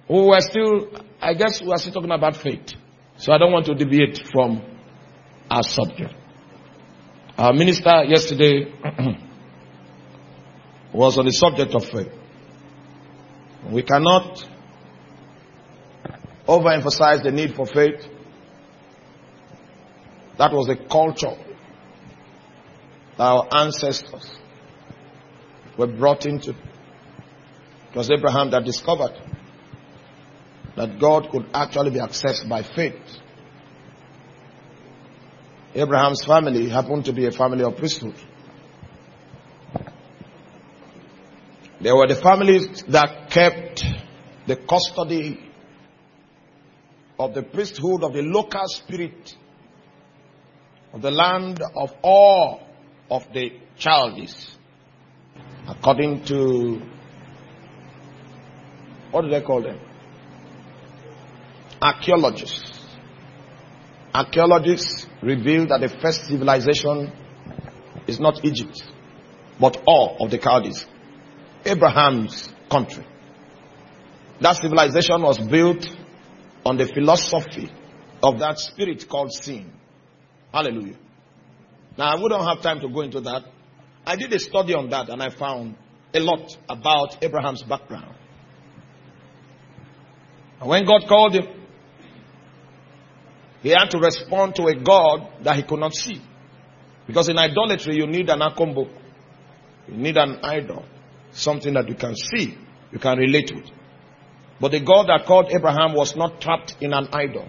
I guess we are still talking about faith. So I don't want to deviate from our subject. Our minister yesterday was on the subject of faith. We cannot overemphasize the need for faith. That was the culture that our ancestors were brought into. It was Abraham that discovered that God could actually be accessed by faith. Abraham's family happened to be a family of priesthood. They were the families that kept the custody of the priesthood of the local spirit of the land of all of the Chaldees. According to, what do they call them? Archaeologists. Archaeologists reveal that the first civilization is not Egypt, but all of the Chaldees. Abraham's country. That civilization was built on the philosophy of that spirit called sin. Hallelujah. Now, I wouldn't have time to go into that. I did a study on that and I found a lot about Abraham's background. And when God called him, he had to respond to a God that he could not see. Because in idolatry, you need an akombo. You need an idol. Something that you can see, you can relate with. But the God that called Abraham was not trapped in an idol.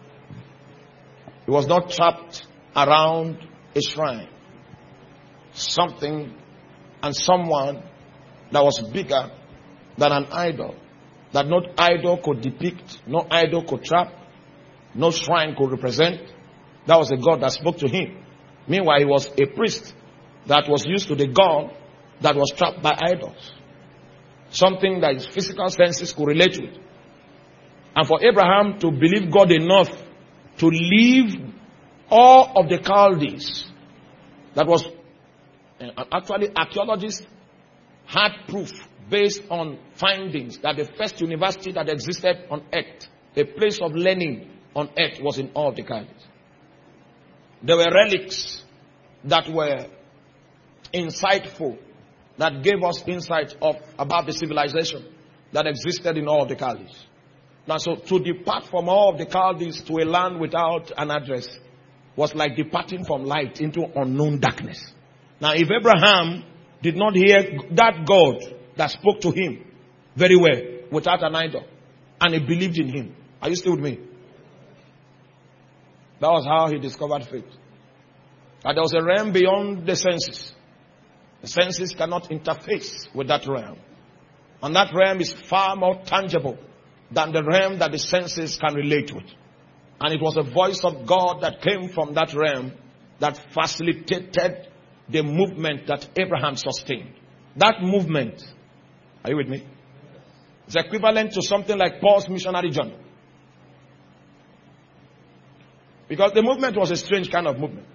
He was not trapped around a shrine. Something and someone that was bigger than an idol. That no idol could depict, no idol could trap, no shrine could represent. That was the God that spoke to him. Meanwhile, he was a priest that was used to the God that was trapped by idols. Something that his physical senses could relate with. And for Abraham to believe God enough to leave all of the Chaldees, that was, actually archaeologists had proof based on findings that the first university that existed on earth, a place of learning on earth, was in all of the Chaldees. There were relics that were insightful, that gave us insight about the civilization that existed in all of the Chaldees. Now, so to depart from all of the Chaldees to a land without an address was like departing from light into unknown darkness. Now, if Abraham did not hear that God that spoke to him very well without an idol, and he believed in him, are you still with me? That was how he discovered faith. And there was a realm beyond the senses. The senses cannot interface with that realm. And that realm is far more tangible than the realm that the senses can relate with. And it was the voice of God that came from that realm that facilitated the movement that Abraham sustained. That movement, are you with me? It's equivalent to something like Paul's missionary journey. Because the movement was a strange kind of movement.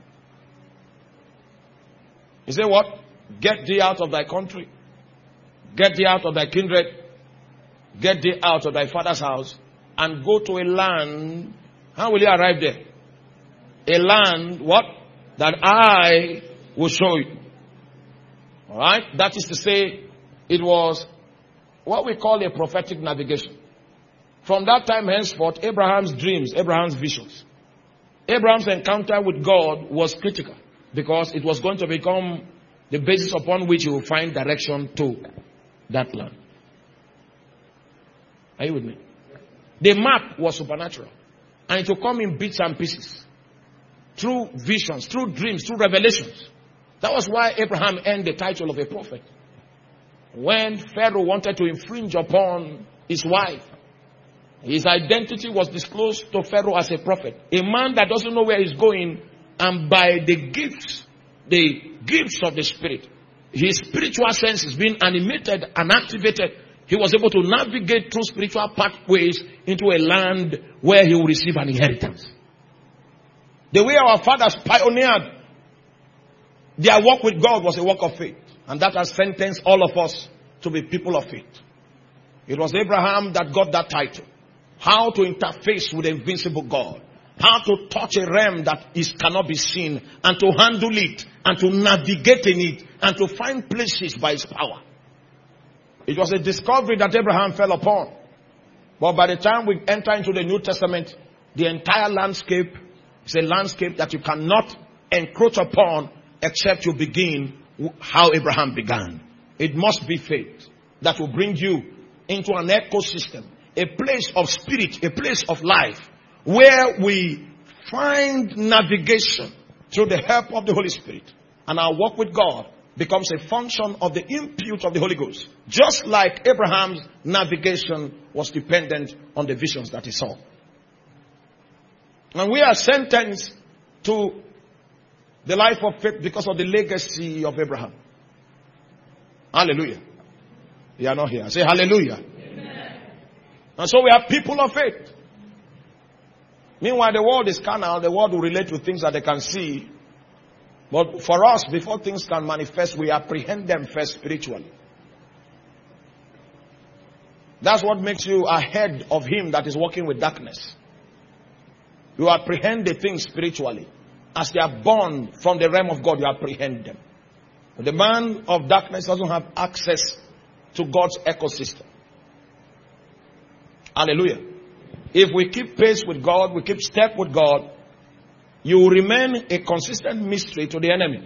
He said what? Get thee out of thy country. Get thee out of thy kindred. Get thee out of thy father's house. And go to a land. How will you arrive there? A land, what? That I will show you. Alright? That is to say, it was what we call a prophetic navigation. From that time henceforth, Abraham's dreams, Abraham's visions, Abraham's encounter with God was critical. Because it was going to become the basis upon which you will find direction to that land. Are you with me? The map was supernatural. And it will come in bits and pieces. Through visions, through dreams, through revelations. That was why Abraham earned the title of a prophet. When Pharaoh wanted to infringe upon his wife, his identity was disclosed to Pharaoh as a prophet. A man that doesn't know where he's going, and by the gifts of the Spirit, his spiritual senses being animated and activated, he was able to navigate through spiritual pathways into a land where he will receive an inheritance. The way our fathers pioneered their work with God was a work of faith. And that has sentenced all of us to be people of faith. It was Abraham that got that title. How to interface with the invincible God. How to touch a realm that cannot be seen, and to handle it, and to navigate in it, and to find places by his power. It was a discovery that Abraham fell upon. But by the time we enter into the New Testament, the entire landscape is a landscape that you cannot encroach upon except you begin how Abraham began. It must be faith that will bring you into an ecosystem, a place of spirit, a place of life, where we find navigation through the help of the Holy Spirit. And our walk with God becomes a function of the input of the Holy Ghost. Just like Abraham's navigation was dependent on the visions that he saw. And we are sentenced to the life of faith because of the legacy of Abraham. Hallelujah. You are not here. Say hallelujah. Amen. And so we have people of faith. Meanwhile, the world is carnal. The world will relate to things that they can see. But for us, before things can manifest, we apprehend them first spiritually. That's what makes you ahead of him that is working with darkness. You apprehend the things spiritually. As they are born from the realm of God, you apprehend them. The man of darkness doesn't have access to God's ecosystem. Hallelujah. If we keep pace with God, we keep step with God, you will remain a consistent mystery to the enemy.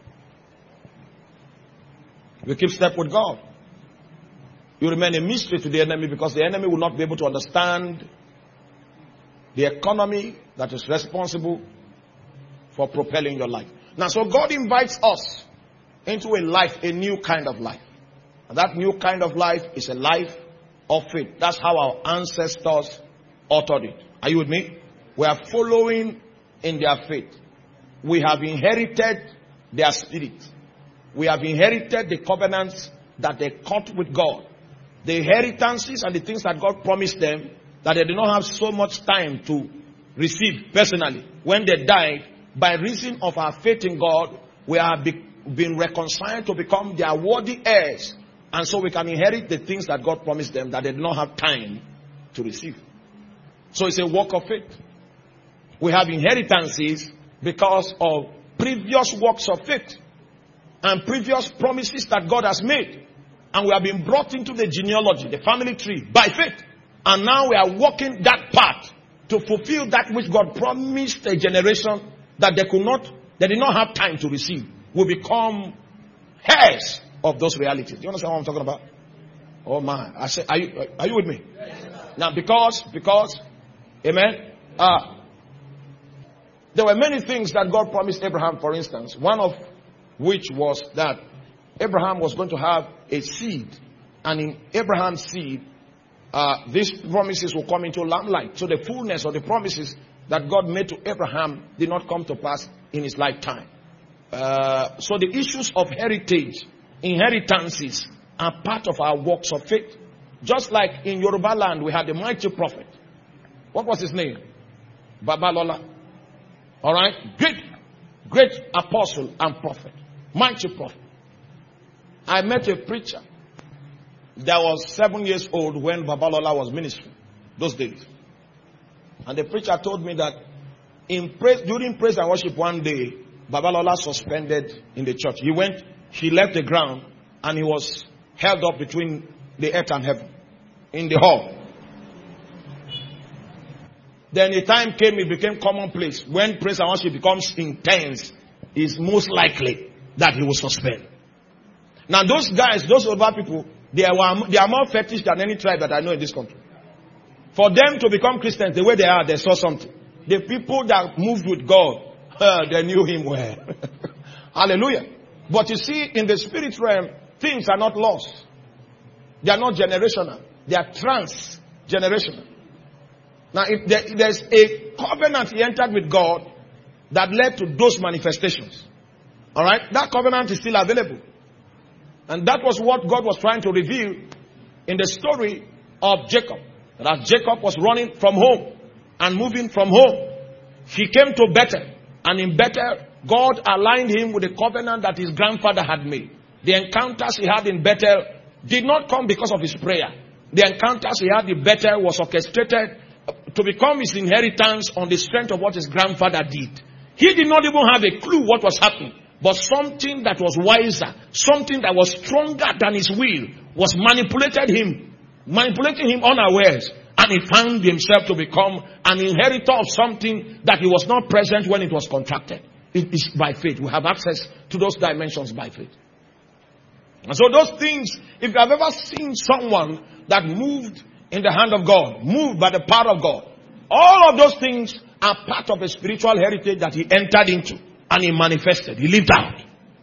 We keep step with God, you remain a mystery to the enemy, because the enemy will not be able to understand the economy that is responsible for propelling your life. Now, so God invites us into a life, a new kind of life. And that new kind of life is a life of faith. That's how our ancestors uttered it. Are you with me? We are following in their faith. We have inherited their spirit. We have inherited the covenants that they cut with God. The inheritances and the things that God promised them that they did not have so much time to receive personally. When they died, by reason of our faith in God, we have been reconciled to become their worthy heirs. And so we can inherit the things that God promised them that they did not have time to receive. So it's a work of faith. We have inheritances because of previous works of faith and previous promises that God has made. And we have been brought into the genealogy, the family tree, by faith. And now we are walking that path to fulfill that which God promised a generation that they did not have time to receive. We become heirs of those realities. Do you understand what I'm talking about? Oh my. I say, are you with me? Yes, now because, amen, there were many things that God promised Abraham, for instance. One of which was that Abraham was going to have a seed. And in Abraham's seed, these promises will come into limelight. So the fullness of the promises that God made to Abraham did not come to pass in his lifetime. So the issues of heritage, inheritances, are part of our works of faith. Just like in Yoruba land, we had a mighty prophet. What was his name? Babalola. Alright? Great apostle and prophet. Mighty prophet. I met a preacher that was 7 years old when Babalola was ministering. Those days. And the preacher told me that during praise and worship one day, Babalola suspended in the church. He left the ground and he was held up between the earth and heaven in the hall. Then the time came, it became commonplace. When praise and worship becomes intense, it's most likely that he will suspend. Now those guys, those Yoruba people, they are more fetish than any tribe that I know in this country. For them to become Christians the way they are, they saw something. The people that moved with God, they knew him well. Hallelujah. But you see, in the spirit realm, things are not lost. They are not generational. They are trans-generational. Now, if there's a covenant he entered with God that led to those manifestations. Alright? That covenant is still available. And that was what God was trying to reveal in the story of Jacob. That as Jacob was running from home and moving from home, he came to Bethel. And in Bethel, God aligned him with the covenant that his grandfather had made. The encounters he had in Bethel did not come because of his prayer. the encounters he had the Bethel was orchestrated to become his inheritance on the strength of what his grandfather did. He did not even have a clue what was happening. But something that was wiser, something that was stronger than his will, was manipulating him unawares. And he found himself to become an inheritor of something that he was not present when it was contracted. It is by faith. We have access to those dimensions by faith. And so those things, if you have ever seen someone that moved in the hand of God, moved by the power of God, all of those things are part of a spiritual heritage that he entered into and he manifested. He lived out.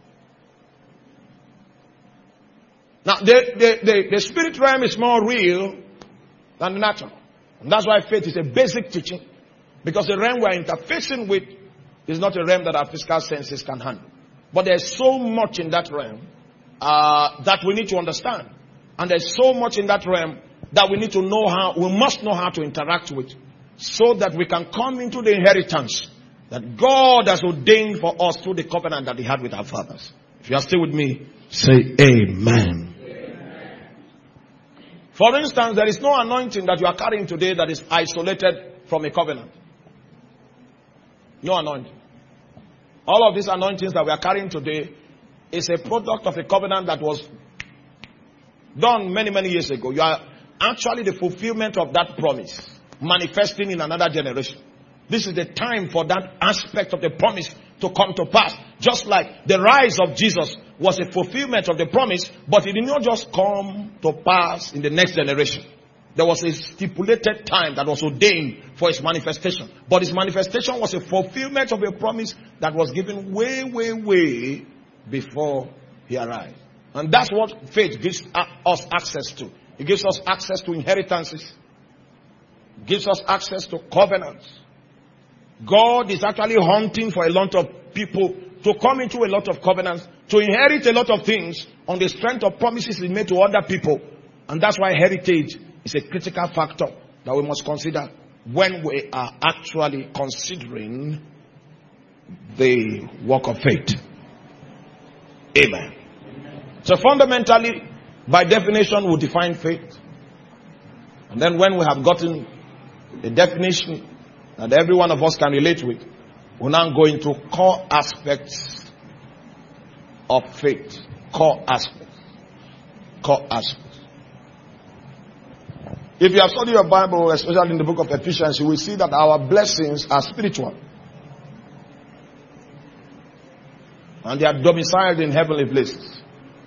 Now, the spirit realm is more real than the natural. And that's why faith is a basic teaching. Because the realm we are interfacing with is not a realm that our physical senses can handle. But there's so much in that realm that we need to understand. And there's so much in that realm that we need to know we must know how to interact with, so that we can come into the inheritance that God has ordained for us through the covenant that he had with our fathers. If you are still with me, say amen. For instance, there is no anointing that you are carrying today that is isolated from a covenant. No anointing. All of these anointings that we are carrying today is a product of a covenant that was done many, many years ago. You are actually the fulfillment of that promise, manifesting in another generation. This is the time for that aspect of the promise to come to pass. Just like the rise of Jesus was a fulfillment of the promise, but it did not just come to pass in the next generation. There was a stipulated time that was ordained for its manifestation. But its manifestation was a fulfillment of a promise that was given way, way, way before he arrived. And that's what faith gives us access to. It gives us access to inheritances. It gives us access to covenants. God is actually hunting for a lot of people to come into a lot of covenants, to inherit a lot of things on the strength of promises he made to other people. And that's why heritage is a critical factor that we must consider when we are actually considering the work of faith. Amen. So fundamentally, by definition, we define faith. And then when we have gotten a definition that every one of us can relate with, we'll now go into core aspects of faith. Core aspects. Core aspects. If you have studied your Bible, especially in the book of Ephesians, you will see that our blessings are spiritual. And they are domiciled in heavenly places.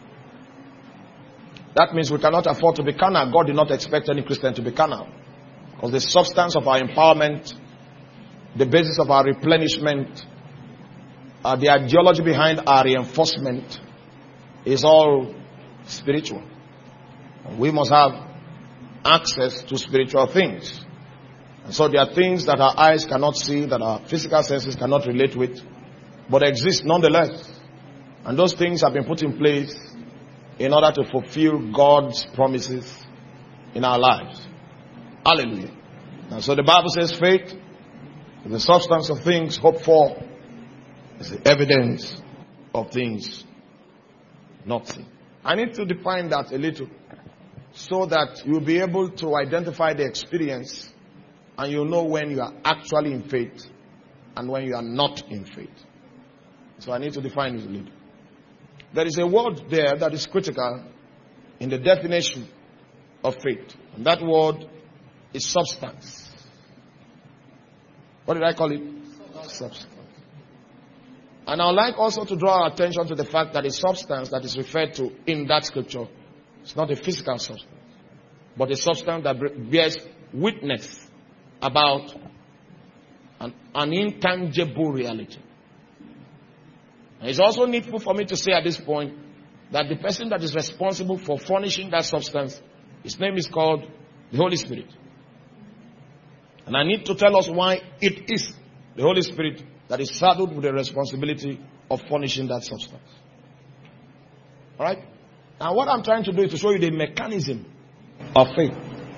That means we cannot afford to be carnal. God did not expect any Christian to be carnal. Because the substance of our empowerment, the basis of our replenishment, the ideology behind our reinforcement is all spiritual. And we must have access to spiritual things. And so there are things that our eyes cannot see, that our physical senses cannot relate with, but exist nonetheless. And those things have been put in place in order to fulfill God's promises in our lives. Hallelujah. And so the Bible says faith is the substance of things hoped for, is the evidence of things not seen. I need to define that a little so that you'll be able to identify the experience and you'll know when you are actually in faith and when you are not in faith. So I need to define it a little. There is a word there that is critical in the definition of faith. And that word is substance. What did I call it? Substance. And I would like also to draw our attention to the fact that a substance that is referred to in that scripture is not a physical substance, but a substance that bears witness about an intangible reality. And it's also needful for me to say at this point that the person that is responsible for furnishing that substance, his name is called the Holy Spirit. And I need to tell us why it is the Holy Spirit that is saddled with the responsibility of furnishing that substance. Alright? Now what I'm trying to do is to show you the mechanism of faith.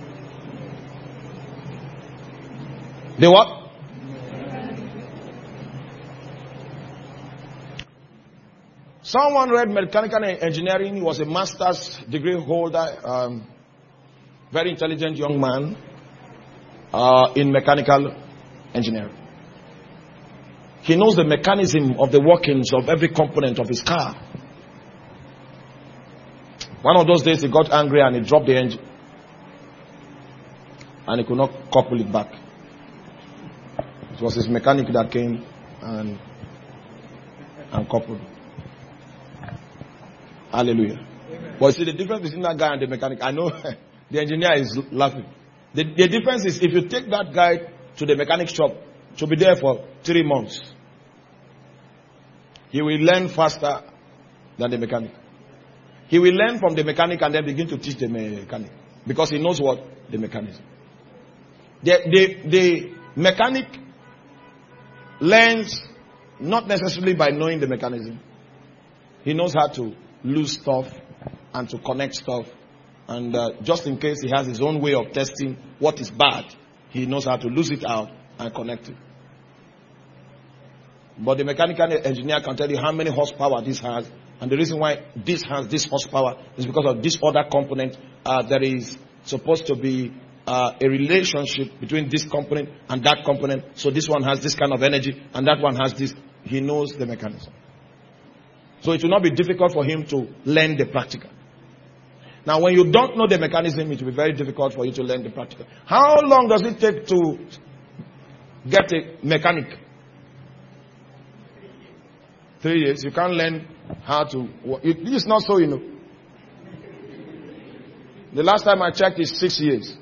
The what? Someone read mechanical engineering. He was a master's degree holder. Very intelligent young man in mechanical engineering. He knows the mechanism of the workings of every component of his car. One of those days he got angry and he dropped the engine. And he could not couple it back. It was his mechanic that came and coupled. Hallelujah. Amen. But see the difference between that guy and the mechanic. I know the engineer is laughing. The difference is if you take that guy to the mechanic shop, to be there for 3 months, he will learn faster than the mechanic. He will learn from the mechanic and then begin to teach the mechanic. Because he knows what? The mechanism. The mechanic learns not necessarily by knowing the mechanism. He knows how to lose stuff and to connect stuff. And just in case he has his own way of testing what is bad, he knows how to lose it out and connect it. But the mechanical engineer can tell you how many horsepower this has. And the reason why this has this horsepower is because of this other component. There is supposed to be a relationship between this component and that component. So this one has this kind of energy and that one has this. He knows the mechanism. So it will not be difficult for him to learn the practical. Now when you don't know the mechanism, it will be very difficult for you to learn the practical. How long does it take to get a mechanic? 3 years. You can't learn how to work. It is not so, you know. The last time I checked is 6 years.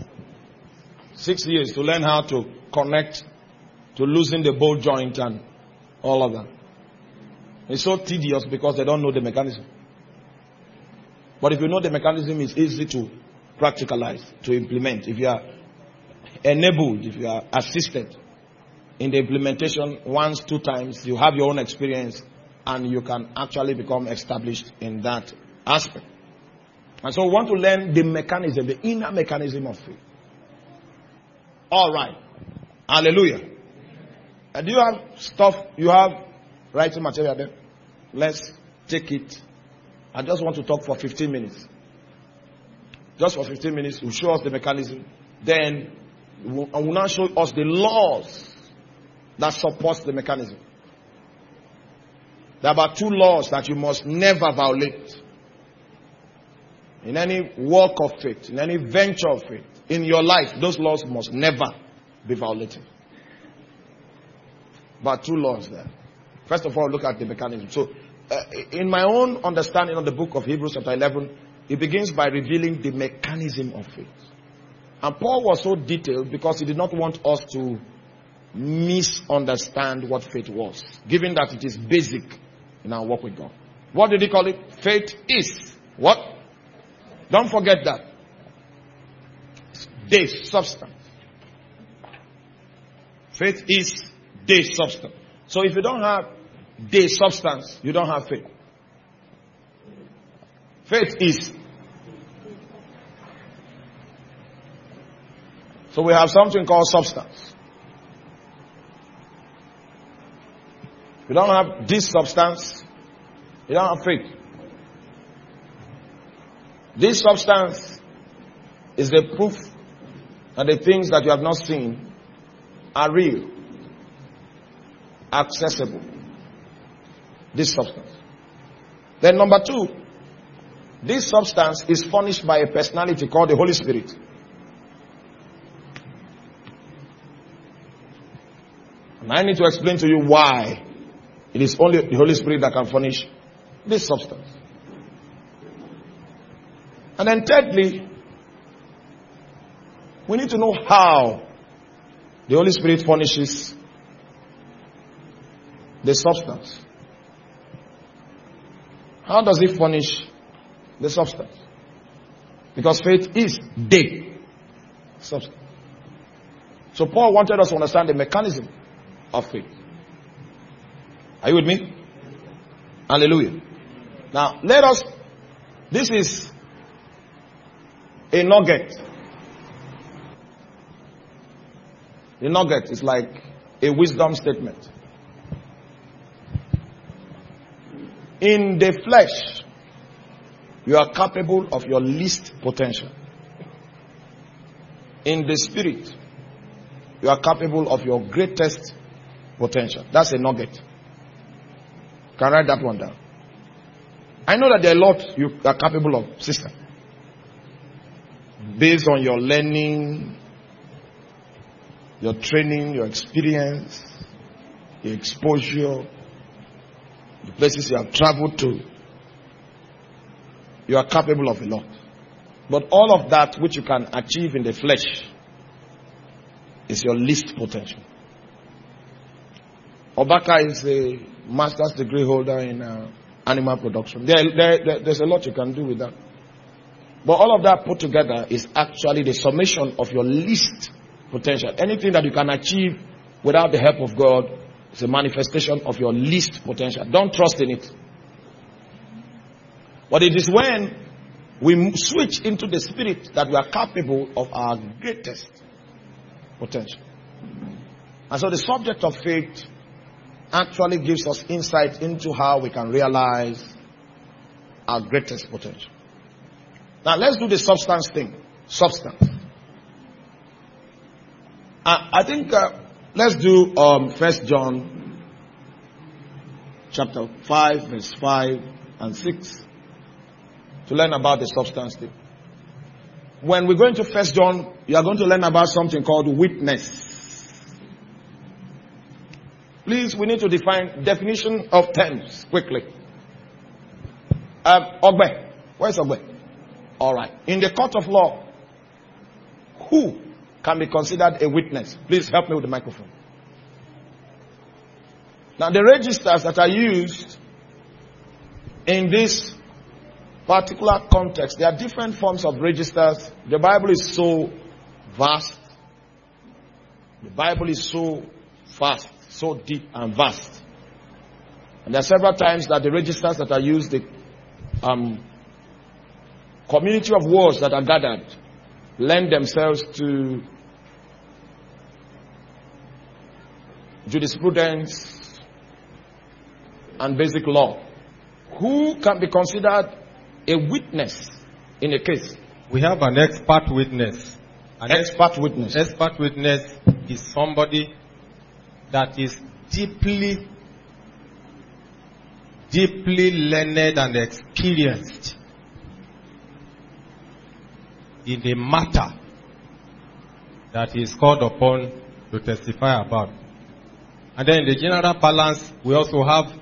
6 years to learn how to connect, to loosen the bolt joint and all of that. It's so tedious because they don't know the mechanism. But if you know the mechanism, it's easy to practicalize, to implement. If you are enabled, if you are assisted in the implementation once, 2 times, you have your own experience and you can actually become established in that aspect. And so we want to learn the mechanism, the inner mechanism of faith. All right. Hallelujah. Do you have stuff, you have writing material there? Let's take it. I just want to talk for 15 minutes. Just for 15 minutes, we'll show us the mechanism. Then, I will now show us the laws that supports the mechanism. There are about 2 laws that you must never violate. In any walk of faith, in any venture of faith, in your life, those laws must never be violated. About 2 laws there. First of all, look at the mechanism. So, in my own understanding of the book of Hebrews chapter 11, it begins by revealing the mechanism of faith. And Paul was so detailed because he did not want us to misunderstand what faith was, given that it is basic in our walk with God. What did he call it? Faith is what? Don't forget that. The substance. Faith is the substance. So if you don't have the substance, you don't have faith. Faith is. So we have something called substance. If you don't have this substance, you don't have faith. This substance is the proof that the things that you have not seen are real, accessible. This substance. Then number 2, this substance is furnished by a personality called the Holy Spirit. And I need to explain to you why it is only the Holy Spirit that can furnish this substance. And then thirdly, we need to know how the Holy Spirit furnishes the substance. How does it furnish the substance? Because faith is the substance. So Paul wanted us to understand the mechanism of faith. Are you with me? Hallelujah. Now, this is a nugget. The nugget is like a wisdom statement. In the flesh, you are capable of your least potential. In the spirit, you are capable of your greatest potential. That's a nugget. Can write that one down. I know that there are a lot you are capable of, sister. Based on your learning, your training, your experience, your exposure, the places you have traveled to, you are capable of a lot. But all of that which you can achieve in the flesh is your least potential. Obaka is a master's degree holder in animal production. There's a lot you can do with that. But all of that put together is actually the summation of your least potential. Anything that you can achieve without the help of God is a manifestation of your least potential. Don't trust in it. But it is when we switch into the spirit that we are capable of our greatest potential. And so the subject of faith actually gives us insight into how we can realize our greatest potential. Now let's do the substance thing. Substance. I think let's do 1 John chapter 5 verse 5 and 6 to learn about the substance thing. When we go into 1 John, you are going to learn about something called witness. Please, we need to define definition of terms quickly. Ogbe. Where's Ogbe? All right. In the court of law, who can be considered a witness? Please help me with the microphone. Now, the registers that are used in this particular context, there are different forms of registers. The Bible is so vast. The Bible is so vast, so deep and vast. And there are several times that the registers that are used, the community of words that are gathered, lend themselves to jurisprudence and basic law. Who can be considered a witness in a case? We have an expert witness. Expert witness. Expert witness is somebody that is deeply learned and experienced in the matter that he is called upon to testify about. And then in the general balance, we also have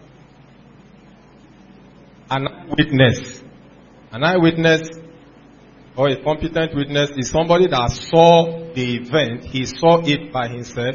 an eyewitness. An eyewitness or a competent witness is somebody that saw the event. He saw it by himself.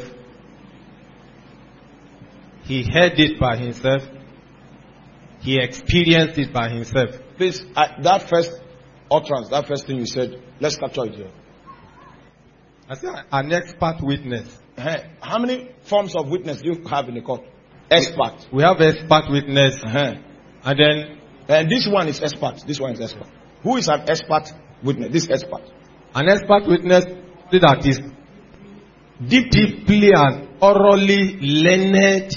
He heard it by himself. He experienced it by himself. Please, that first utterance, that first thing you said, let's capture it here. I said an expert witness. How many forms of witness do you have in the court? Expert. We have expert witness. And then this one is expert. This one is expert. Who is an expert witness? This expert. An expert witness that is deeply and thoroughly learned,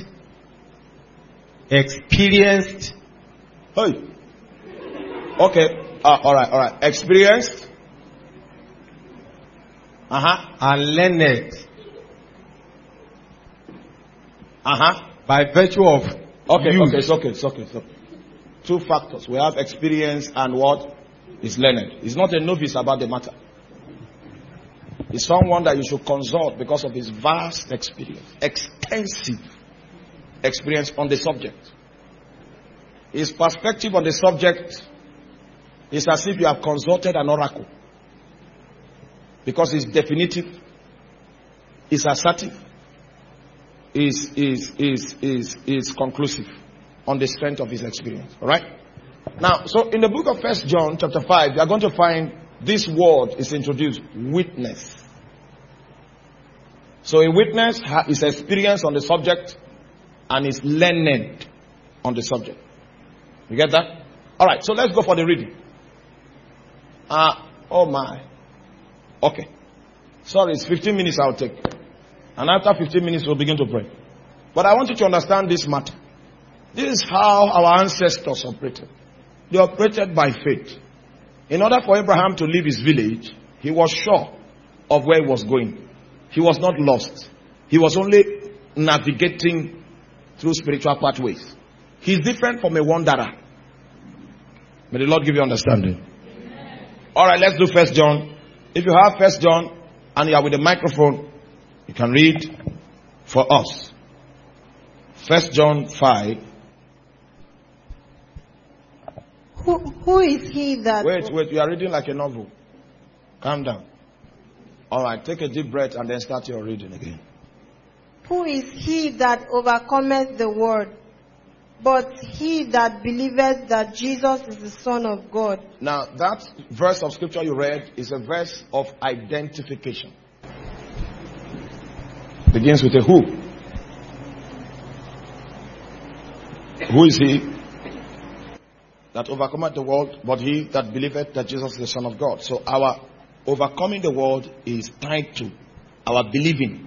experienced. Hey. Okay. All right. Experienced. And learned. By virtue of. Okay. It's okay. Two factors. We have experience and what is learned. He's not a novice about the matter. He's someone that you should consult because of his vast experience, extensive experience on the subject. His perspective on the subject is as if you have consulted an oracle, because it's definitive, it's assertive, is conclusive on the strength of his experience. All right. Now, so in the book of 1 John chapter 5, you are going to find this word is introduced: witness. So a witness is experienced on the subject and is learned on the subject. You get that? All right. So let's go for the reading. Oh my. Okay. Sorry, it's 15 minutes I'll take. And after 15 minutes we'll begin to pray. But I want you to understand this matter. This is how our ancestors operated. They operated by faith. In order for Abraham to leave his village, he was sure of where he was going. He was not lost. He was only navigating through spiritual pathways. He's different from a wanderer. May the Lord give you understanding. Alright, let's do 1 John. If you have 1 John and you are with the microphone, you can read for us. 1 John 5. Who is he that... Wait, you are reading like a novel. Calm down. Alright, take a deep breath and then start your reading again. Who is he that overcometh the world? But he that believeth that Jesus is the Son of God. Now, that verse of scripture you read is a verse of identification. Begins with a who. Who is he that overcometh the world, but he that believeth that Jesus is the Son of God? So our overcoming the world is tied to our believing.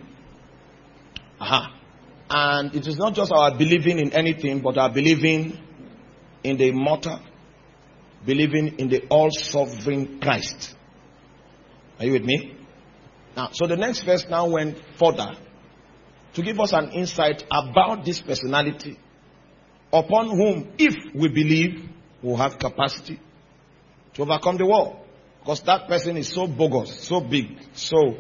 And it is not just our believing in anything, but our believing in the immortal, believing in the all-sovereign Christ. Are you with me? Now, so the next verse now went further to give us an insight about this personality, upon whom, if we believe, we'll have capacity to overcome the world. Because that person is so bogus, so big, so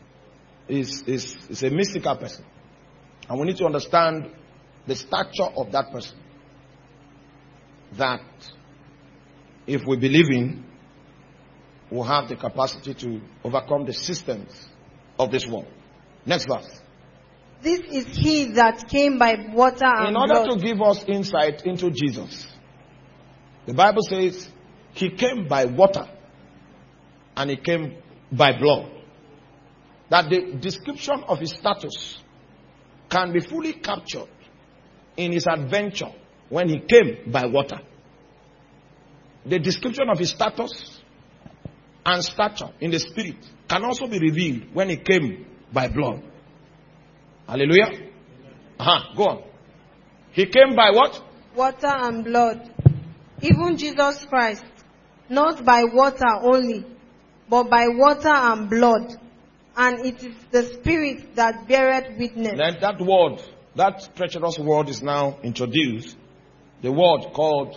is a mystical person. And we need to understand the stature of that person. That if we believe in, we'll have the capacity to overcome the systems of this world. Next verse. This is he that came by water and blood. In order to give us insight into Jesus, the Bible says he came by water and he came by blood. That the description of his status can be fully captured in his adventure when he came by water. The description of his status and stature in the spirit can also be revealed when he came by blood. Hallelujah. Go on. He came by what? Water and blood. Even Jesus Christ, not by water only, but by water and blood. And it is the Spirit that beareth witness. Then that word, that treacherous word is now introduced. The word called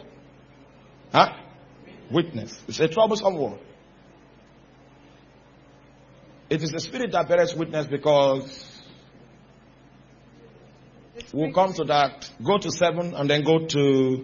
witness. It's a troublesome word. It is the Spirit that beareth witness because we'll come to that. Go to 7 and then go to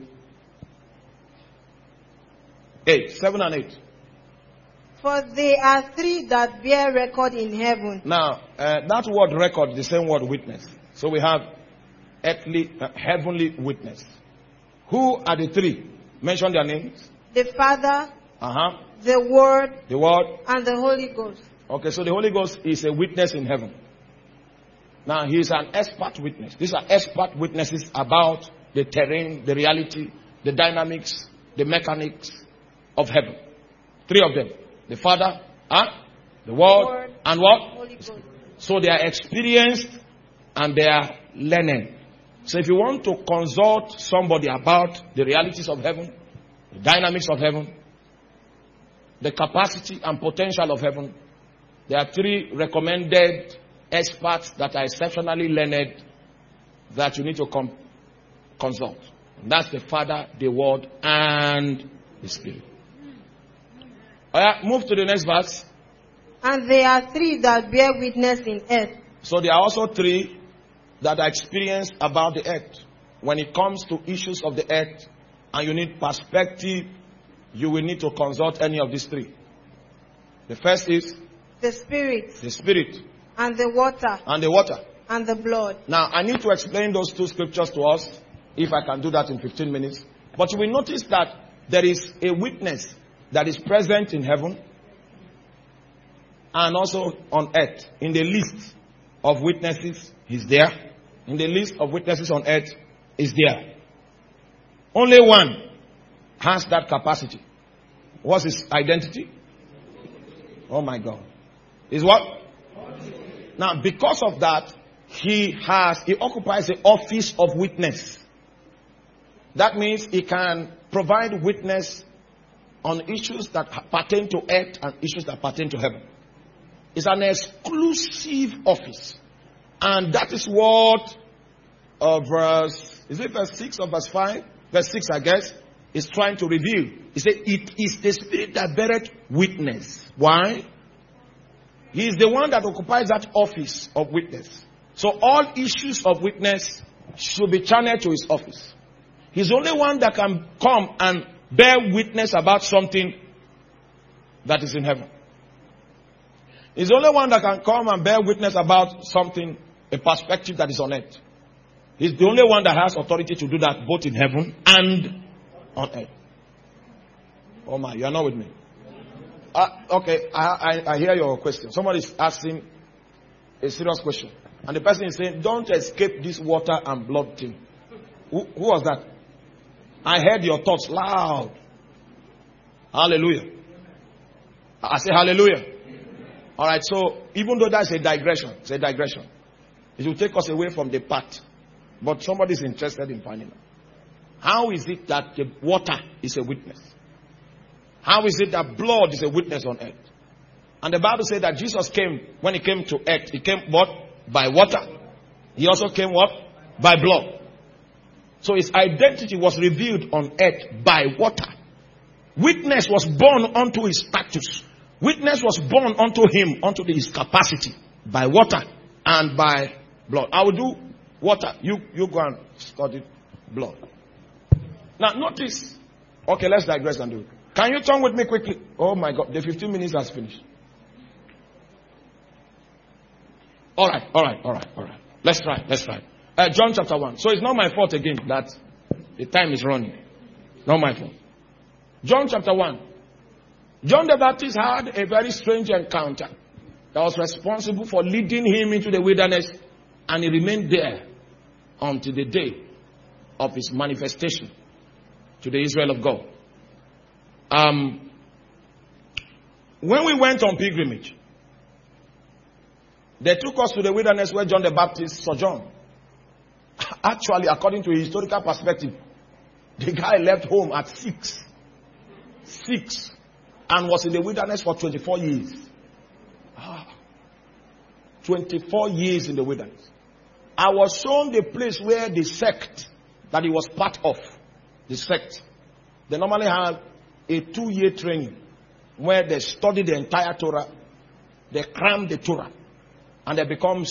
8. 7 and 8. For they are three that bear record in heaven. Now, that word record, the same word witness. So we have earthly, heavenly witness. Who are the three? Mention their names. The Father, the Word, and the Holy Ghost. Okay, so the Holy Ghost is a witness in heaven. Now, he is an expert witness. These are expert witnesses about the terrain, the reality, the dynamics, the mechanics of heaven. Three of them. The Father, the Word, and what? Holy Ghost. So they are experienced and they are learning. So if you want to consult somebody about the realities of heaven, the dynamics of heaven, the capacity and potential of heaven, there are three recommended experts that are exceptionally learned that you need to consult. And that's the Father, the Word, and the Spirit. Move to the next verse. And there are three that bear witness in earth. So there are also three that are experienced about the earth. When it comes to issues of the earth and you need perspective, you will need to consult any of these three. The first is the Spirit. The Spirit. And the water. And the water. And the blood. Now, I need to explain those two scriptures to us, if I can do that in 15 minutes. But you will notice that there is a witness that is present in heaven and also on earth. In the list of witnesses, he's there. In the list of witnesses on earth, is there. Only one has that capacity. What's his identity? Oh my God. Is what? Now, because of that, he occupies the office of witness. That means he can provide witness on issues that pertain to earth and issues that pertain to heaven. It's an exclusive office. And that is what verse 6 or verse 5? Verse 6, I guess, is trying to reveal. He said, it is the Spirit that beareth witness. Why? He is the one that occupies that office of witness. So all issues of witness should be channeled to his office. He's the only one that can come and bear witness about something that is in heaven. He's the only one that can come and bear witness about something, a perspective that is on earth. He's the only one that has authority to do that both in heaven and on earth. Oh my, you are not with me. Okay, I hear your question. Somebody is asking a serious question. And the person is saying, don't escape this water and blood thing. Who was that? I heard your thoughts loud. Hallelujah. I say hallelujah. Alright, so even though that's a digression, it will take us away from the path. But somebody is interested in finding out. How is it that the water is a witness? How is it that blood is a witness on earth? And the Bible said that Jesus came, when he came to earth, he came what? By water. He also came what? By blood. So his identity was revealed on earth by water. Witness was born unto his status. Witness was born unto him, unto his capacity, by water and by blood. I will do water. You go and study blood. Now notice. Okay, let's digress and do it. Can you turn with me quickly? Oh my God, the 15 minutes has finished. All right. Let's try. John chapter 1. So it's not my fault again that the time is running. Not my fault. John chapter 1. John the Baptist had a very strange encounter that was responsible for leading him into the wilderness, and he remained there until the day of his manifestation to the Israel of God. When we went on pilgrimage, they took us to the wilderness where John the Baptist sojourned. Actually, according to a historical perspective, the guy left home at 6 and was in the wilderness for 24 years. 24 years in the wilderness. I was shown the place where the sect that he was part of, the sect, they normally have a 2-year training where they study the entire Torah, they cram the Torah, and they become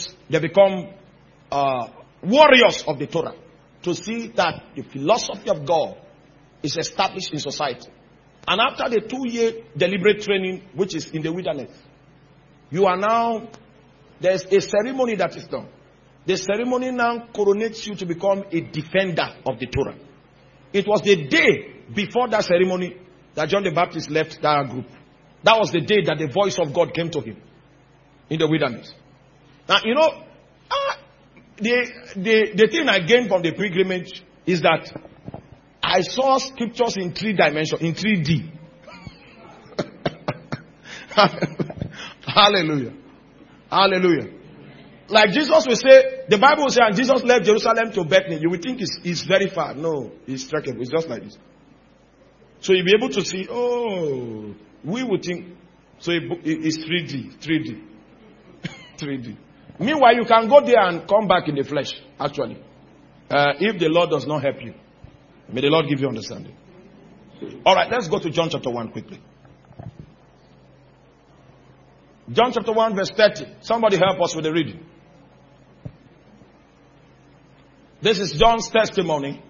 warriors of the Torah to see that the philosophy of God is established in society. And after the 2-year deliberate training, which is in the wilderness, you are now, there's a ceremony that is done. The ceremony now coronates you to become a defender of the Torah. It was the day before that ceremony that John the Baptist left that group. That was the day that the voice of God came to him in the wilderness. Now, you know, the thing I gained from the pilgrimage is that I saw scriptures in 3 dimensions, in 3D. Hallelujah. Hallelujah. Like Jesus will say, the Bible will say, and Jesus left Jerusalem to Bethany. You would think it's very far. No, it's trackable. It's just like this. So you'll be able to see, oh, we would think, so it's 3D. 3D. Meanwhile, you can go there and come back in the flesh, actually. If the Lord does not help you. May the Lord give you understanding. Alright, let's go to John chapter 1 quickly. John chapter 1 verse 30. Somebody help us with the reading. This is John's testimony.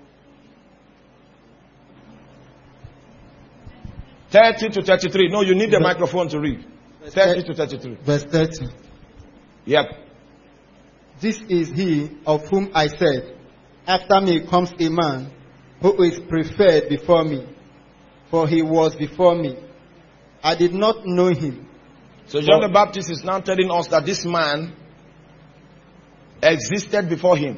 30 to 33. No, you need the microphone to read. 30 to 33. Verse 30. Yep. This is he of whom I said, after me comes a man who is preferred before me, for he was before me. I did not know him. So John the Baptist is now telling us that this man existed before him.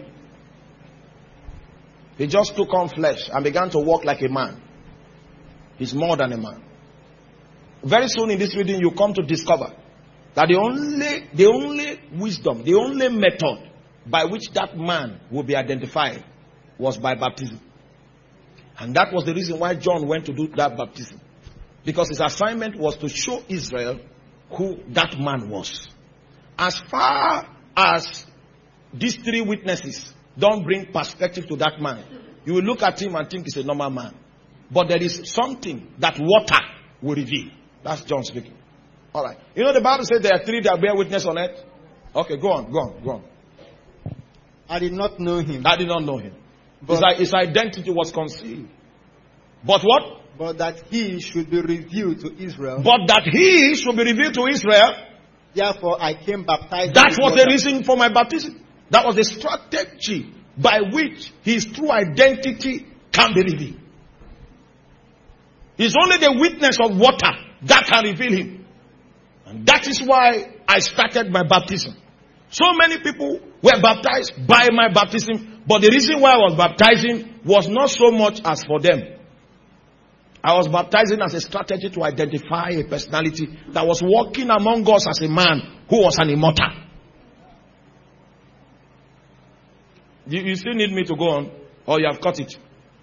He just took on flesh and began to walk like a man. He's more than a man. Very soon in this reading you come to discover that the only wisdom, the only method by which that man will be identified was by baptism. And that was the reason why John went to do that baptism. Because his assignment was to show Israel who that man was. As far as these three witnesses don't bring perspective to that man, you will look at him and think he's a normal man. But there is something that water will reveal. That's John speaking. All right. You know the Bible says there are three that bear witness on earth. Okay, go on. I did not know him. I did not know him. His identity was concealed. But what? But that he should be revealed to Israel. But that he should be revealed to Israel. Therefore I came baptized. That was the reason for my baptism. That was the strategy by which his true identity can be revealed. It's only the witness of water that can reveal him. And that is why I started my baptism. So many people were baptized by my baptism, but the reason why I was baptizing was not so much as for them. I was baptizing as a strategy to identify a personality that was walking among us as a man who was an immortal. You still need me to go on, or you have cut it?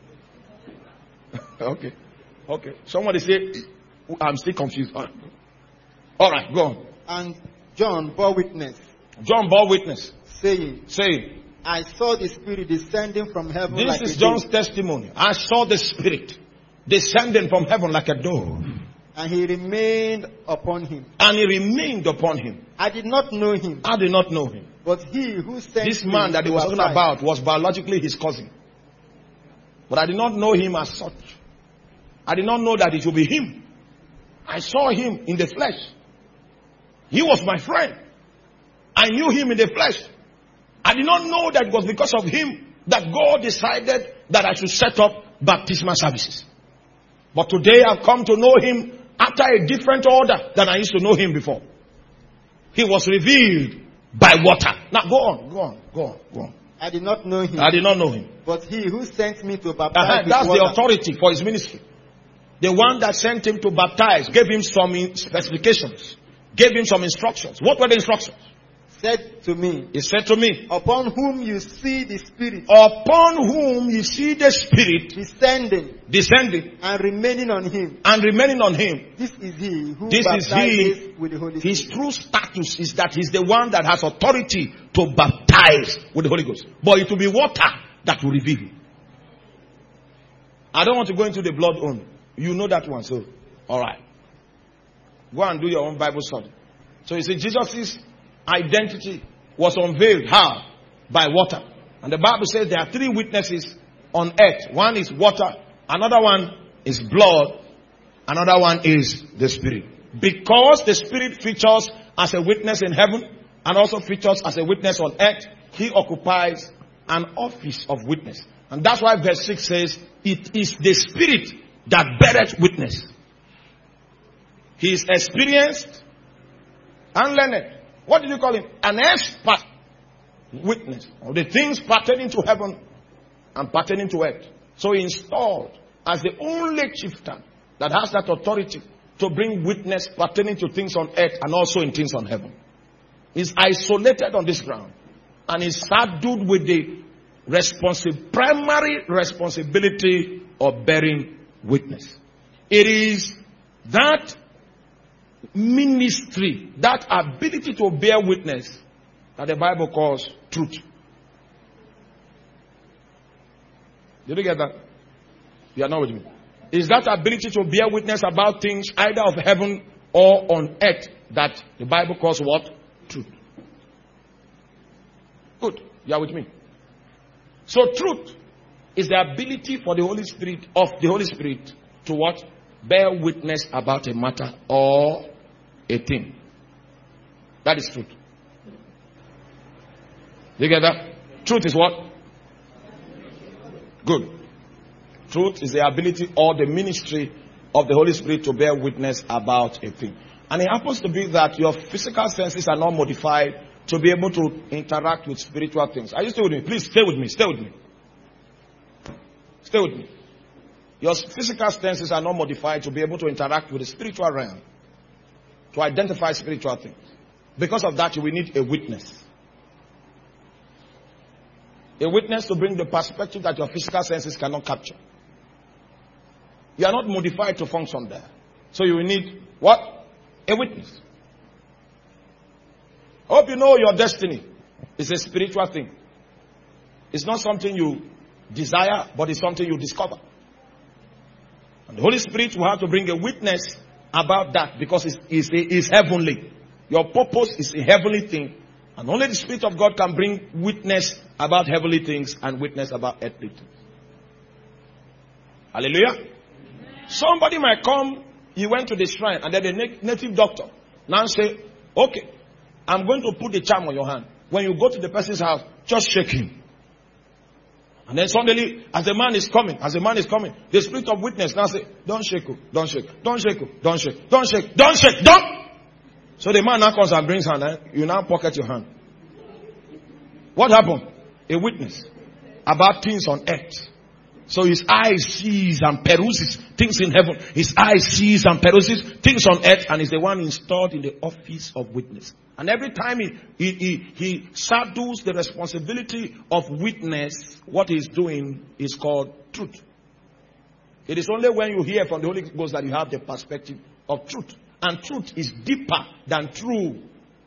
Okay. Somebody say, I'm still confused. All right, go on. And John bore witness. Saying, I saw the Spirit descending from heaven like a dove. This is John's testimony. I saw the Spirit descending from heaven like a dove. And he remained upon him. I did not know him. But he who sent this man that he was talking about was biologically his cousin. But I did not know him as such. I did not know that it would be him. I saw him in the flesh. He was my friend. I knew him in the flesh. I did not know that it was because of him that God decided that I should set up baptismal services. But today I've come to know him after a different order than I used to know him before. He was revealed by water. Now go on. I did not know him. But he who sent me to baptize that's with water. the authority for his ministry. The one that sent him to baptize gave him some specifications, gave him some instructions. What were the instructions? He said to me, upon whom you see the Spirit descending and remaining on him. This is he who baptizes with the Holy Spirit. His true status is that he's the one that has authority to baptize with the Holy Ghost. But it will be water that will reveal him. I don't want to go into the blood on. You know that one, so alright. Go and do your own Bible study. So you see, Jesus' identity was unveiled. How? By water. And the Bible says there are three witnesses on earth. One is water, another one is blood, another one is the Spirit. Because the Spirit features as a witness in heaven and also features as a witness on earth, he occupies an office of witness. And that's why verse 6 says, it is the Spirit that beareth witness. He is experienced and learned. What did you call him? An expert witness of the things pertaining to heaven and pertaining to earth. So he installed as the only chieftain that has that authority to bring witness pertaining to things on earth and also in things on heaven. He's isolated on this ground and is saddled with the primary responsibility of bearing witness. It is that ministry, that ability to bear witness, that the Bible calls truth. Did you get that? You are not with me. It's that ability to bear witness about things either of heaven or on earth that the Bible calls what? Truth. Good. You are with me. So truth is the ability for the Holy Spirit to what? Bear witness about a matter or a thing. That is truth. You get that? Truth is what? Good. Truth is the ability or the ministry of the Holy Spirit to bear witness about a thing. And it happens to be that your physical senses are not modified to be able to interact with spiritual things. Are you still with me? Please stay with me. Stay with me. Stay with me. Your physical senses are not modified to be able to interact with the spiritual realm, to identify spiritual things. Because of that, you will need a witness. A witness to bring the perspective that your physical senses cannot capture. You are not modified to function there. So you will need what? A witness. I hope you know your destiny is a spiritual thing. It's not something you desire, but it's something you discover. And the Holy Spirit will have to bring a witness about that because it's heavenly. Your purpose is a heavenly thing. And only the Spirit of God can bring witness about heavenly things and witness about earthly things. Hallelujah. Somebody might come, he went to the shrine, and then the native doctor now say, okay, I'm going to put the charm on your hand. When you go to the person's house, just shake him. And then suddenly, as the man is coming, the Spirit of witness now say, don't shake him, don't shake, don't shake him, don't shake, don't shake, don't shake, don't. So the man now comes and brings hand, you now pocket your hand. What happened? A witness about things on earth. So his eyes sees and peruses things in heaven. His eyes sees and peruses things on earth, and is the one installed in the office of witness. And every time he saddles the responsibility of witness, what he's doing is called truth. It is only when you hear from the Holy Ghost that you have the perspective of truth. And truth is deeper than true.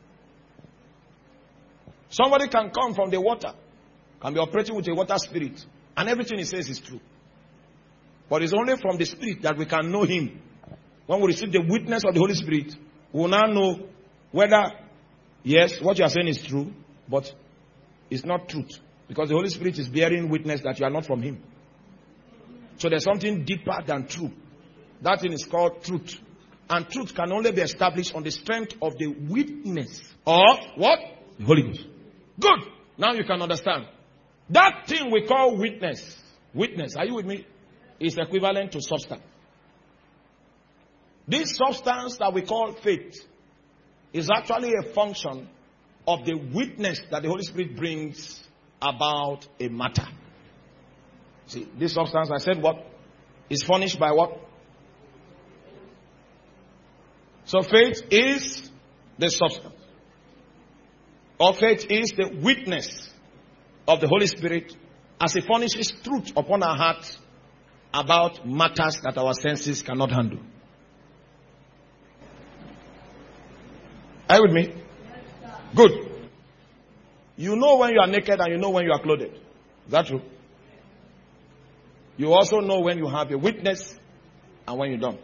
Somebody can come from the water, can be operating with a water spirit, and everything he says is true. But it's only from the Spirit that we can know him. When we receive the witness of the Holy Spirit, we will now know whether, yes, what you are saying is true, but it's not truth. Because the Holy Spirit is bearing witness that you are not from him. So there's something deeper than true. That thing is called truth. And truth can only be established on the strength of the witness of what? The Holy Ghost. Good. Now you can understand. That thing we call witness, are you with me? Is equivalent to substance. This substance that we call faith is actually a function of the witness that the Holy Spirit brings about a matter. See, this substance, I said what? Is furnished by what? So faith is the substance. Or faith is the witness of the Holy Spirit as He furnishes truth upon our hearts about matters that our senses cannot handle. Are you with me? Good. You know when you are naked and you know when you are clothed. Is that true? You also know when you have a witness and when you don't.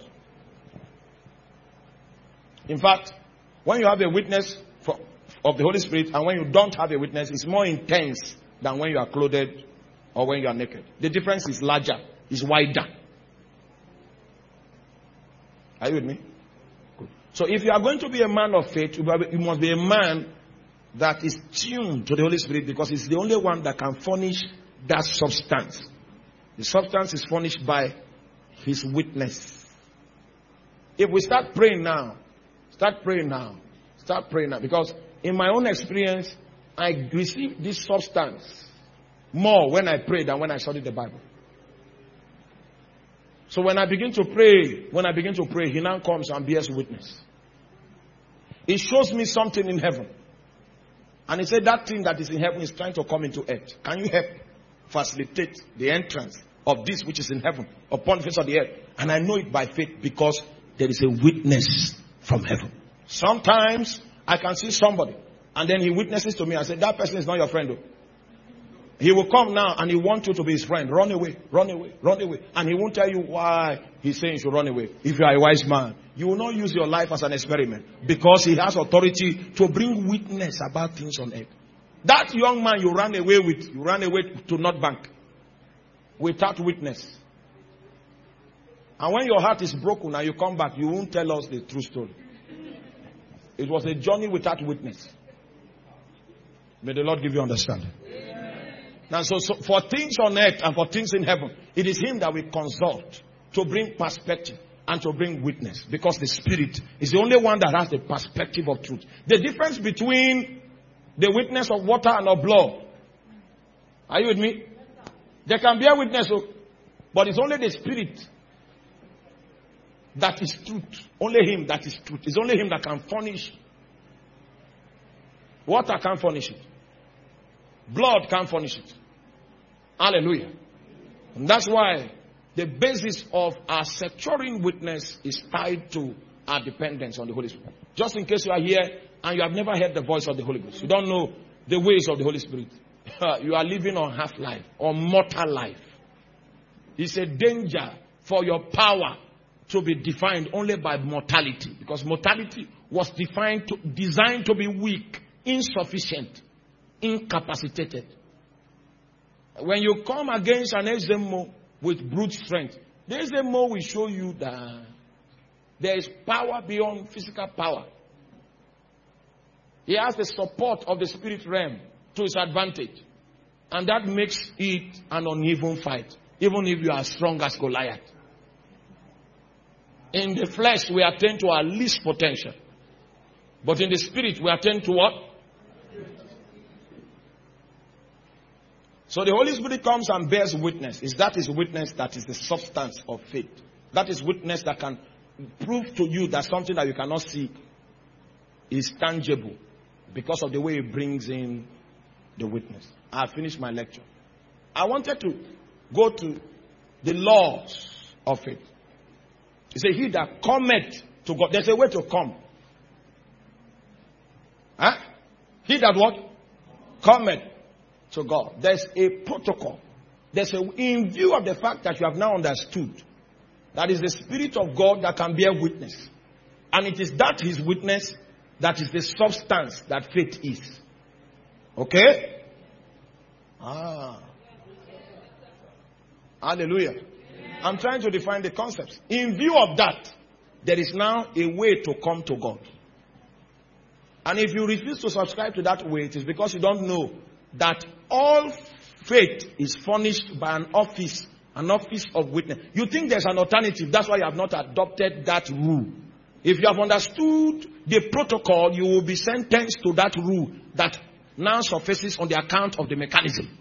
In fact, when you have a witness of the Holy Spirit and when you don't have a witness, it's more intense than when you are clothed or when you are naked. The difference is larger, is wider. Are you with me? Good. So if you are going to be a man of faith, you must be a man that is tuned to the Holy Spirit, because it's the only one that can furnish that substance. The substance is furnished by His witness. If we start praying now, because in my own experience, I receive this substance more when I pray than when I study the Bible. So when I begin to pray, He now comes and bears witness. He shows me something in heaven. And He said that thing that is in heaven is trying to come into earth. Can you help facilitate the entrance of this which is in heaven upon the face of the earth? And I know it by faith because there is a witness from heaven. Sometimes I can see somebody and then he witnesses to me. I say, that person is not your friend. He will come now and he wants you to be his friend. Run away. And he won't tell you why he's saying you should run away. If you are a wise man, you will not use your life as an experiment, because he has authority to bring witness about things on earth. That young man you ran away to North Bank without witness. And when your heart is broken and you come back, you won't tell us the true story. It was a journey without witness. May the Lord give you understanding. Now, so for things on earth and for things in heaven, it is Him that we consult to bring perspective and to bring witness, because the Spirit is the only one that has the perspective of truth. The difference between the witness of water and of blood. Are you with me? There can be a witness, but it's only the Spirit that is truth. Only Him that is truth. It's only Him that can furnish. Water can't furnish it. Blood can't furnish it. Hallelujah. And that's why the basis of our securing witness is tied to our dependence on the Holy Spirit. Just in case you are here and you have never heard the voice of the Holy Ghost. You don't know the ways of the Holy Spirit. You are living on half life, on mortal life. It's a danger for your power to be defined only by mortality, because mortality was designed to be weak, insufficient, incapacitated. When you come against an Ezemo with brute strength, the Ezemo will show you that there is power beyond physical power. He has the support of the spirit realm to his advantage. And that makes it an uneven fight, even if you are strong as Goliath. In the flesh, we attend to our least potential. But in the spirit, we attend to what? So the Holy Spirit comes and bears witness. That is witness that is the substance of faith. That is witness that can prove to you that something that you cannot see is tangible because of the way it brings in the witness. I have finished my lecture. I wanted to go to the laws of faith. He said, he that cometh to God. There's a way to come. Huh? He that what? Cometh to God. There's a protocol. In view of the fact that you have now understood that is the Spirit of God that can bear witness. And it is that his witness that is the substance that faith is. Okay? Hallelujah. I'm trying to define the concepts. In view of that, there is now a way to come to God. And if you refuse to subscribe to that way, it is because you don't know that all faith is furnished by an office of witness. You think there's an alternative. That's why you have not adopted that rule. If you have understood the protocol, you will be sentenced to that rule that now surfaces on the account of the mechanism.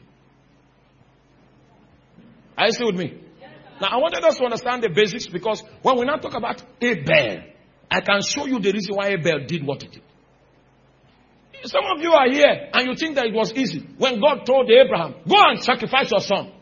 Are you still with me? Now, I wanted us to understand the basics, because when we now talk about Abel, I can show you the reason why Abel did what he did. Some of you are here and you think that it was easy. When God told Abraham, go and sacrifice your son.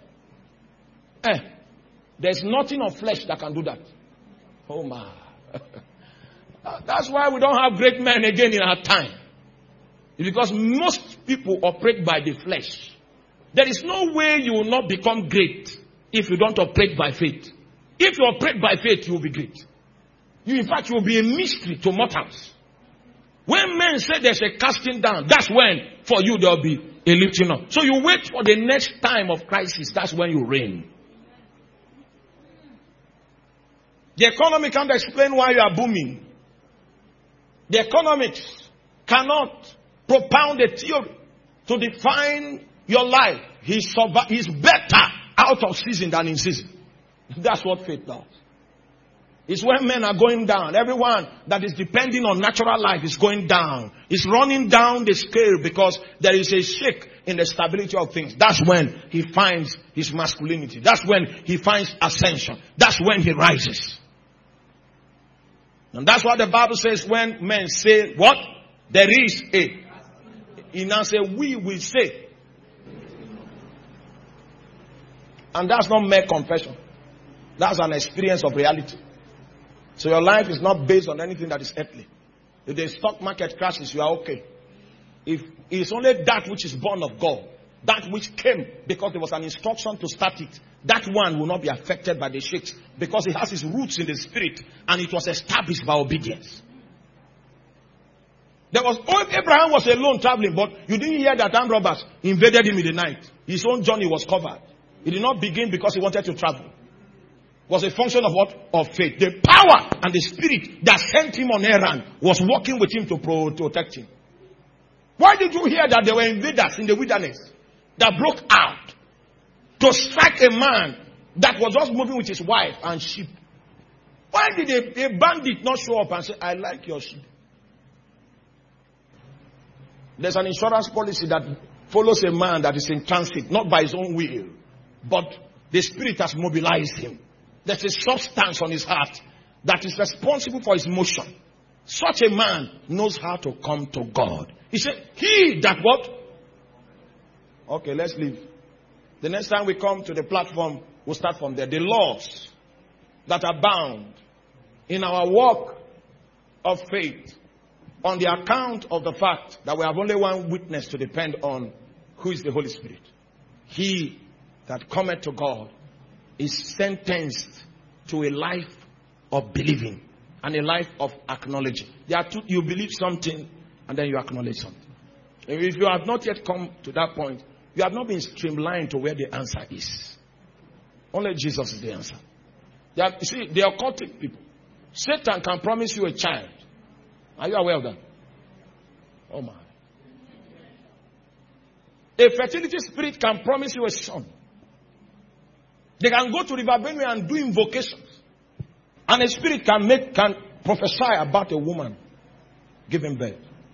There's nothing of flesh that can do that. Oh my. That's why we don't have great men again in our time. It's because most people operate by the flesh. There is no way you will not become great if you don't operate by faith. If you operate by faith, you will be great. In fact, you will be a mystery to mortals. When men say there's a casting down, that's when for you there will be a lifting up. So you wait for the next time of crisis. That's when you reign. The economy can't explain why you are booming. The economics cannot propound a theory to define your life. He's better out of season than in season. That's what faith does. It's when men are going down. Everyone that is depending on natural life is going down. It's running down the scale because there is a shake in the stability of things. That's when he finds his masculinity. That's when he finds ascension. That's when he rises. And that's what the Bible says when men say, what? There is a. He now says, we will say. And that's not mere confession. That's an experience of reality. So your life is not based on anything that is earthly. If the stock market crashes, you are okay. If it's only that which is born of God, that which came because there was an instruction to start it, that one will not be affected by the shakes because it has its roots in the spirit and it was established by obedience. Abraham was alone traveling, but you didn't hear that armed robbers invaded him in the night. His own journey was covered. He did not begin because he wanted to travel. It was a function of what? Of faith. The power and the spirit that sent him on errand was working with him to protect him. Why did you hear that there were invaders in the wilderness that broke out to strike a man that was just moving with his wife and sheep? Why did a bandit not show up and say, I like your sheep? There's an insurance policy that follows a man that is in transit, not by his own will, but the spirit has mobilized him. There's a substance on his heart that is responsible for his motion. Such a man knows how to come to God. He said, he that what? Okay, let's leave. The next time we come to the platform, we'll start from there. The laws that are bound in our walk of faith on the account of the fact that we have only one witness to depend on, who is the Holy Spirit. He that cometh to God is sentenced to a life of believing and a life of acknowledging. There are two: you believe something and then you acknowledge something. If you have not yet come to that point, you have not been streamlined to where the answer is. Only Jesus is the answer. You see, they are occultic people. Satan can promise you a child. Are you aware of that? Oh my. A fertility spirit can promise you a son. They can go to River Benue and do invocations. And a spirit can prophesy about a woman giving birth.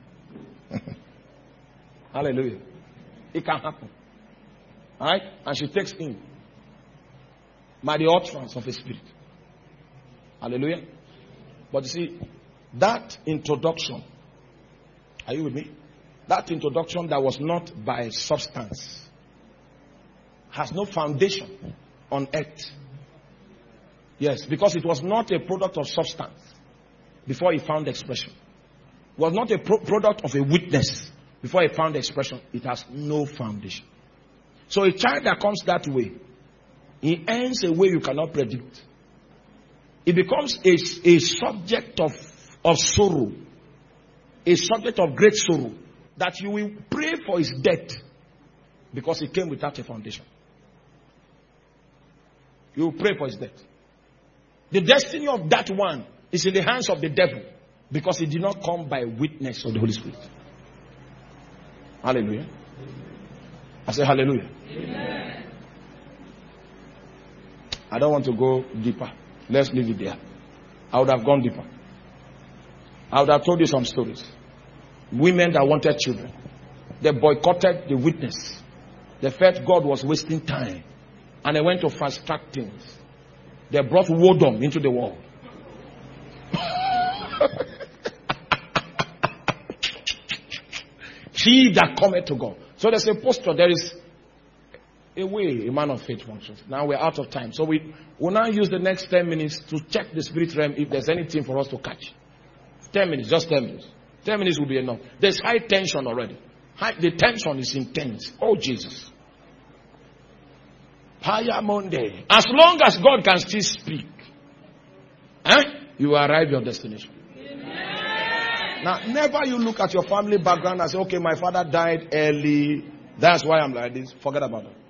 Hallelujah. It can happen. Alright? And she takes in by the utterance of a spirit. Hallelujah. But you see, that introduction, are you with me? That introduction that was not by substance has no foundation on earth. Yes, because it was not a product of substance before he found expression. It was not a product of a witness before he found expression. It has no foundation. So a child that comes that way, he ends a way you cannot predict. It becomes a subject of sorrow, a subject of great sorrow, that you will pray for his death because he came without a foundation. You will pray for his death. The destiny of that one is in the hands of the devil because it did not come by witness of the Holy Spirit. Hallelujah. I say hallelujah. Amen. I don't want to go deeper. Let's leave it there. I would have gone deeper. I would have told you some stories. Women that wanted children, they boycotted the witness. They felt God was wasting time. And they went to fast track things. They brought whoredom into the world. He that cometh to God. So there's a posture. There is a way a man of faith functions. Now we're out of time. So we'll now use the next 10 minutes to check the spirit realm if there's anything for us to catch. 10 minutes, just 10 minutes. 10 minutes will be enough. There's high tension already. The tension is intense. Oh, Jesus. Higher Monday. As long as God can still speak, you arrive your destination. Now, never you look at your family background and say, okay, my father died early. That's why I'm like this. Forget about it.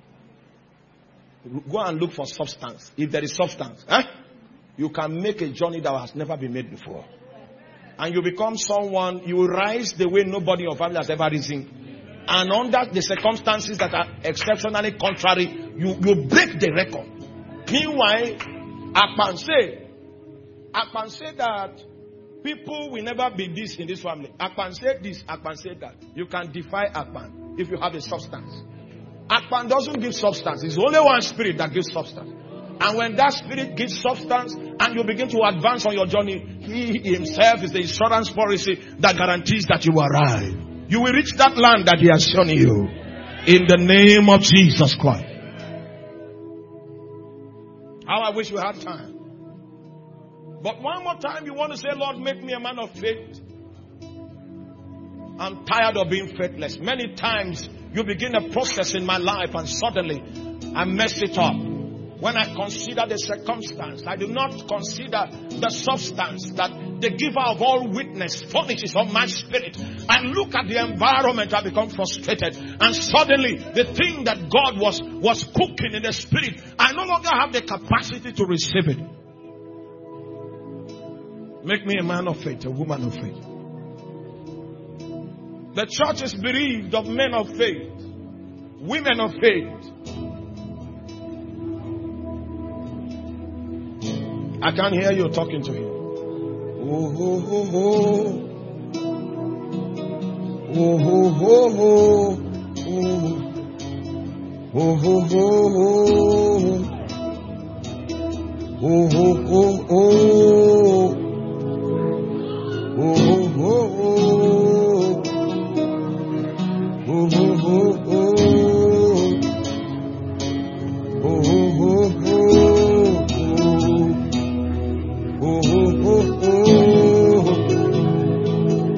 Go and look for substance. If there is substance, you can make a journey that has never been made before. And you become someone, you will rise the way nobody in your family has ever risen. And under the circumstances that are exceptionally contrary, you break the record. Meanwhile, Akpan said that people will never be this in this family. Akpan said this, Akpan said that. You can defy Akpan if you have a substance. Akpan doesn't give substance. It's only one spirit that gives substance. And when that spirit gives substance and you begin to advance on your journey, he himself is the insurance policy that guarantees that you arrive. You will reach that land that he has shown you. In the name of Jesus Christ. How I wish we had time. But one more time you want to say, Lord, make me a man of faith. I'm tired of being faithless. Many times you begin a process in my life and suddenly I mess it up. When I consider the circumstance, I do not consider the substance that the giver of all witness furnishes on my spirit. I look at the environment, I become frustrated. And suddenly, the thing that God was cooking in the spirit, I no longer have the capacity to receive it. Make me a man of faith, a woman of faith. The church is bereaved of men of faith, women of faith. I can't hear you talking to him. Oh, oh, oh, oh. Oh, oh, oh, oh. Oh, oh, oh, oh. Oh, oh, oh, oh. Oh, oh, oh, oh. Oh, oh, oh, oh. Oh, oh, oh, oh. Oh, oh, oh, oh.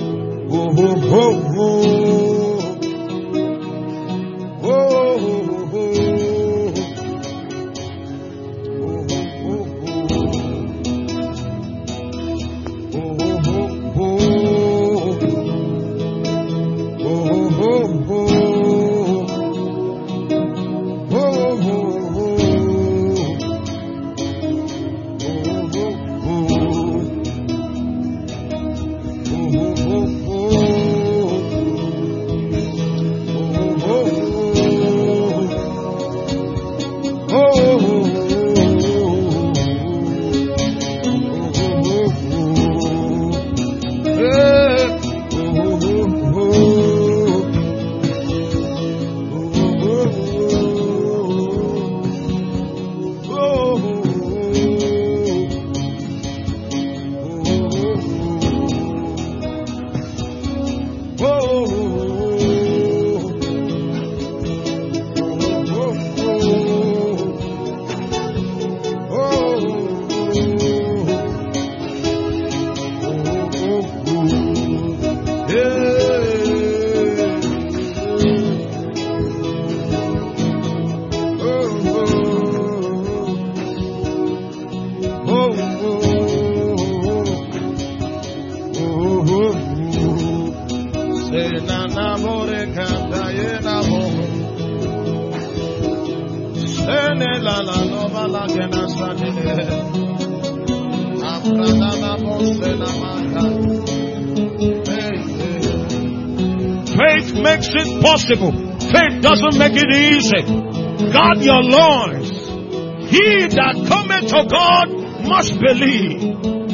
Faith makes it possible. Faith doesn't make it easy. Guard your loins. He that cometh to God must believe.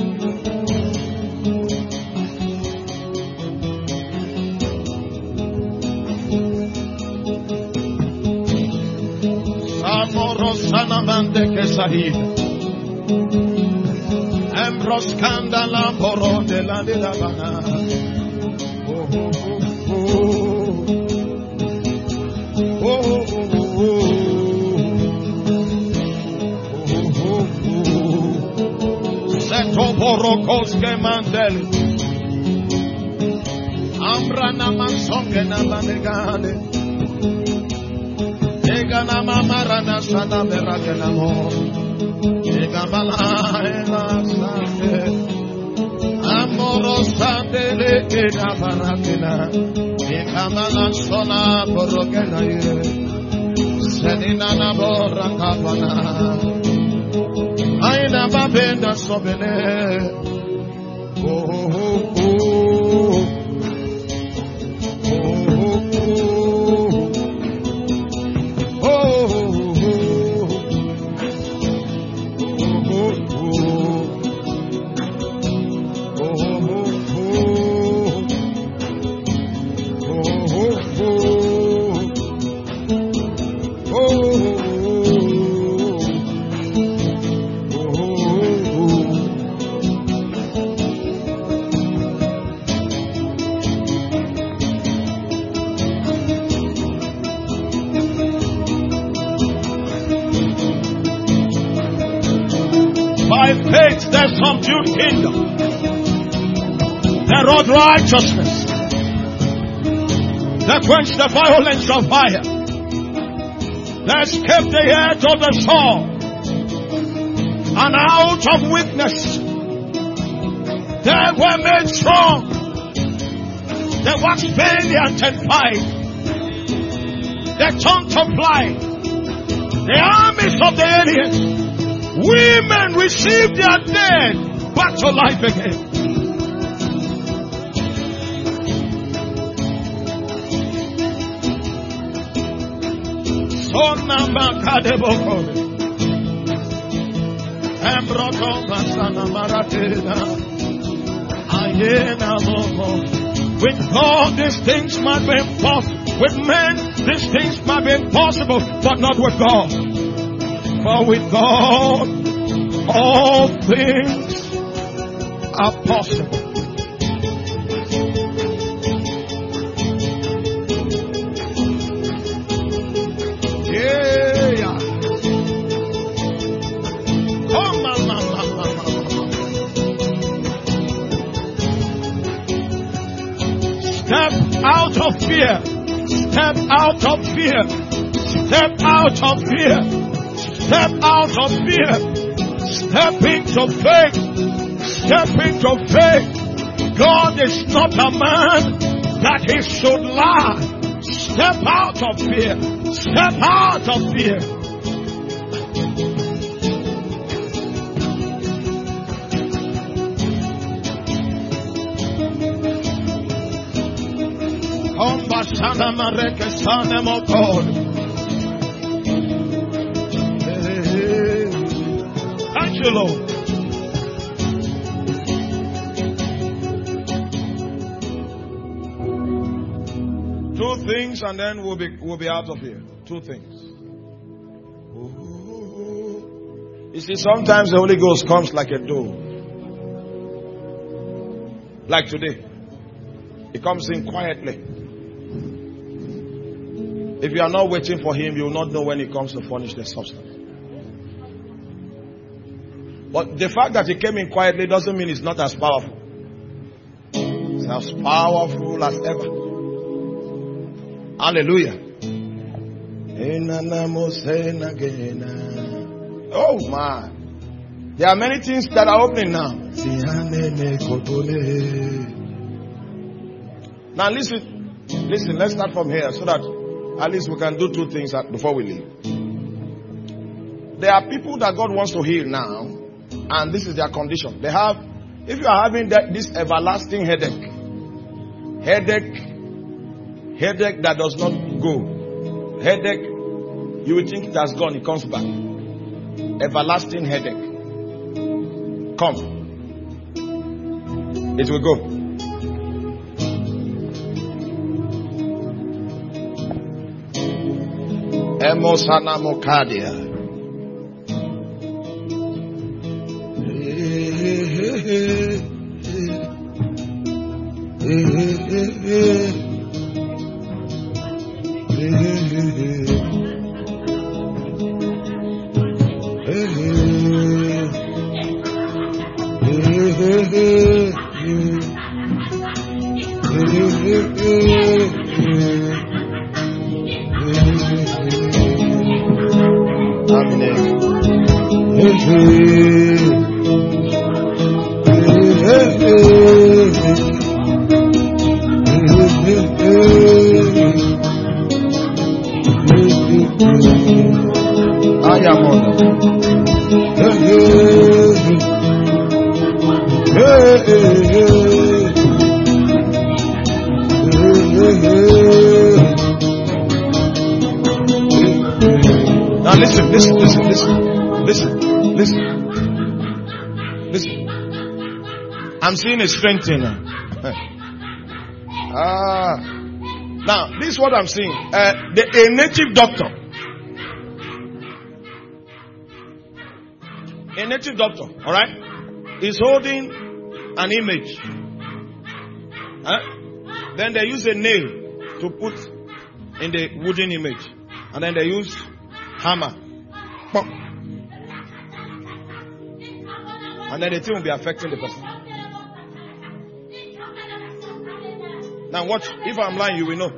Borokoske mandel Ambrana masonge na manegane Egana mamarana sana berakena mo Egamala ena sande Amoro sandele ena barakena Egamala sona borokena ye Senina na borakapana Aina babenda sobene. Oh, oh, oh. Oh, oh, oh. Oh, by faith they subdued kingdom. They wrought righteousness. They quenched the violence of fire. They escaped the edge of the sword. And out of weakness they were made strong. They waxed valiant and fight. They turned to flight. The armies of the aliens. Women received their dead back to life again. Sonamba kadeboko. Embroto basana maratena. Ayena moko. With God these things might be impossible. With men these things might be impossible, but not with God. For with God, all things are possible. Yeah. Come on. Step out of fear. Step out of fear. Step out of fear. Step out of fear. Step into faith. Step into faith. God is not a man that he should lie. Step out of fear. Step out of fear. Ombasana mareke sana mokol. Thank you, Lord. Two things and then we'll be out of here. Two things. You see, sometimes the Holy Ghost comes like a dove. Like today. He comes in quietly. If you are not waiting for him, you will not know when he comes to furnish the substance. But the fact that he came in quietly doesn't mean it's not as powerful. It's as powerful as ever. Hallelujah. Oh my. There are many things that are opening now. Now listen, let's start from here so that at least we can do two things before we leave. there are people that God wants to heal now, and this is their condition. They have, if you are having this everlasting headache that does not go, headache, you will think it has gone, it comes back. Everlasting headache. Come. It will go. Emosana mokadia. Now listen. I'm seeing a strengthening now. Now, this is what I'm seeing. A native doctor. A native doctor, alright, is holding an image. Then they use a nail to put in the wooden image. And then they use hammer. And then the thing will be affecting the person. Now watch, if I'm lying, you will know.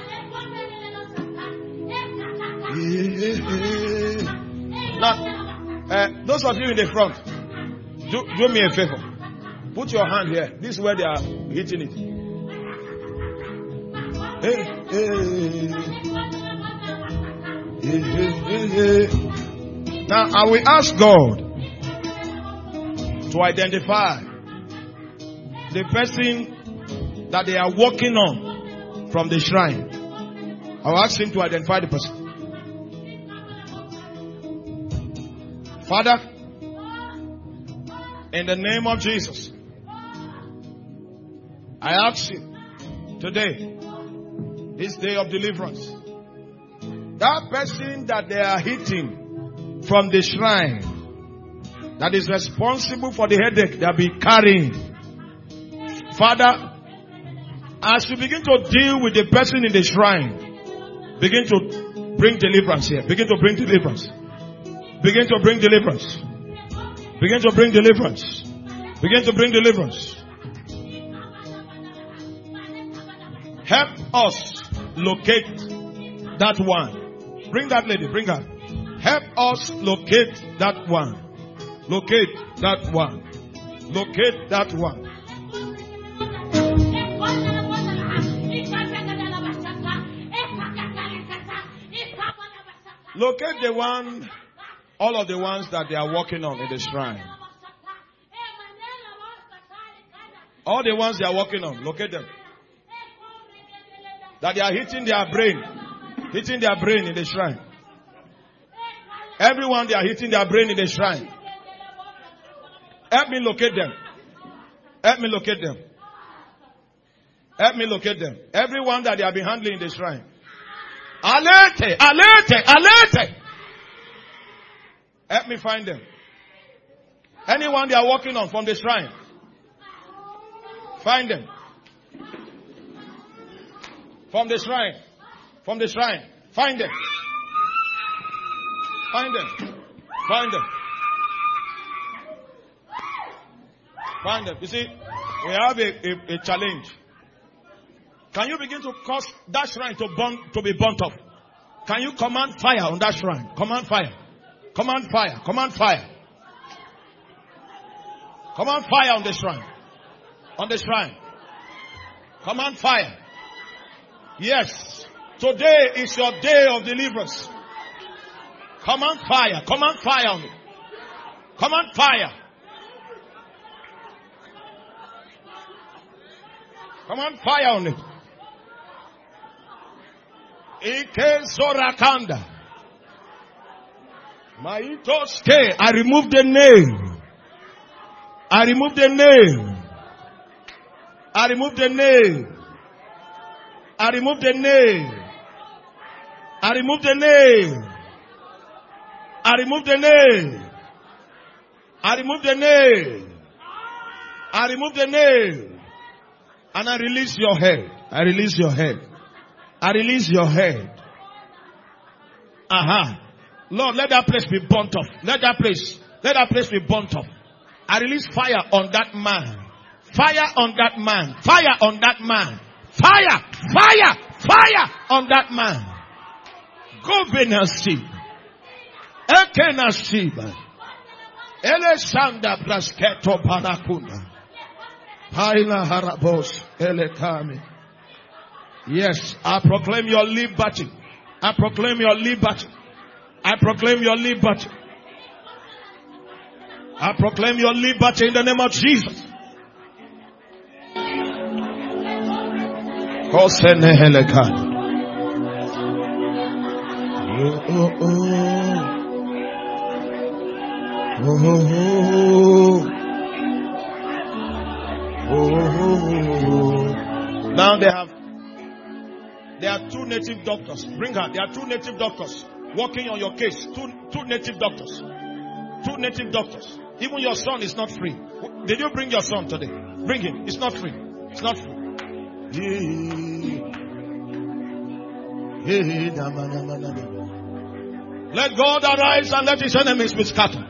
Now, those of you in the front, do me a favor. Put your hand here. This is where they are hitting it. Now, I will ask God to identify the person that they are working on from the shrine. I will ask him to identify the person. Father, in the name of Jesus, I ask you today, this day of deliverance, that person that they are hitting from the shrine, that is responsible for the headache they have been carrying, Father, as you begin to deal with the person in the shrine, begin to bring deliverance here. Begin to bring deliverance. Begin to bring deliverance. Begin to bring deliverance. Begin to bring deliverance. Help us locate that one. Bring that lady. Bring her. Help us locate that one. Locate that one. Locate that one. Locate the one, all of the ones that they are working on in the shrine. All the ones they are working on, locate them. That they are hitting their brain in the shrine. Everyone, they are hitting their brain in the shrine. Help me locate them. Help me locate them. Help me locate them. Everyone that they have been handling in the shrine. Alerte! Alerte! Alerte! Help me find them. Anyone they are working on from the shrine. Find them. From the shrine. From the shrine. Find them. Find them. Find them. Find them. You see, we have a challenge. Can you begin to cause that shrine to be burnt off? Can you command fire on that shrine? Command fire. Command fire. Command fire. Command fire on the shrine. On the shrine. Command fire. Yes. Today is your day of deliverance. Command fire. Command fire on it. Command fire. Command fire on it. Ike Zorakanda. Maitoske. I remove the nail. I remove the nail. I remove the nail. I remove the nail. I remove the nail. I remove the nail. I remove the nail. I remove the nail. And I release your head. I release your head. I release your head. Lord, let that place be burnt off. Let that place be burnt off. I release fire on that man. Fire on that man. Fire on that man. Fire. Fire. Fire on that man. Go benasib. Ekenasib. Elesanda brasketo banakunda. Haila harabos elekami. Yes, I proclaim your liberty. I proclaim your liberty. I proclaim your liberty. I proclaim your liberty in the name of Jesus. Now there are two native doctors. Bring her. There are two native doctors working on your case. Two native doctors. Two native doctors. Even your son is not free. Did you bring your son today? Bring him. It's not free. It's not free. Let God arise and let his enemies be scattered.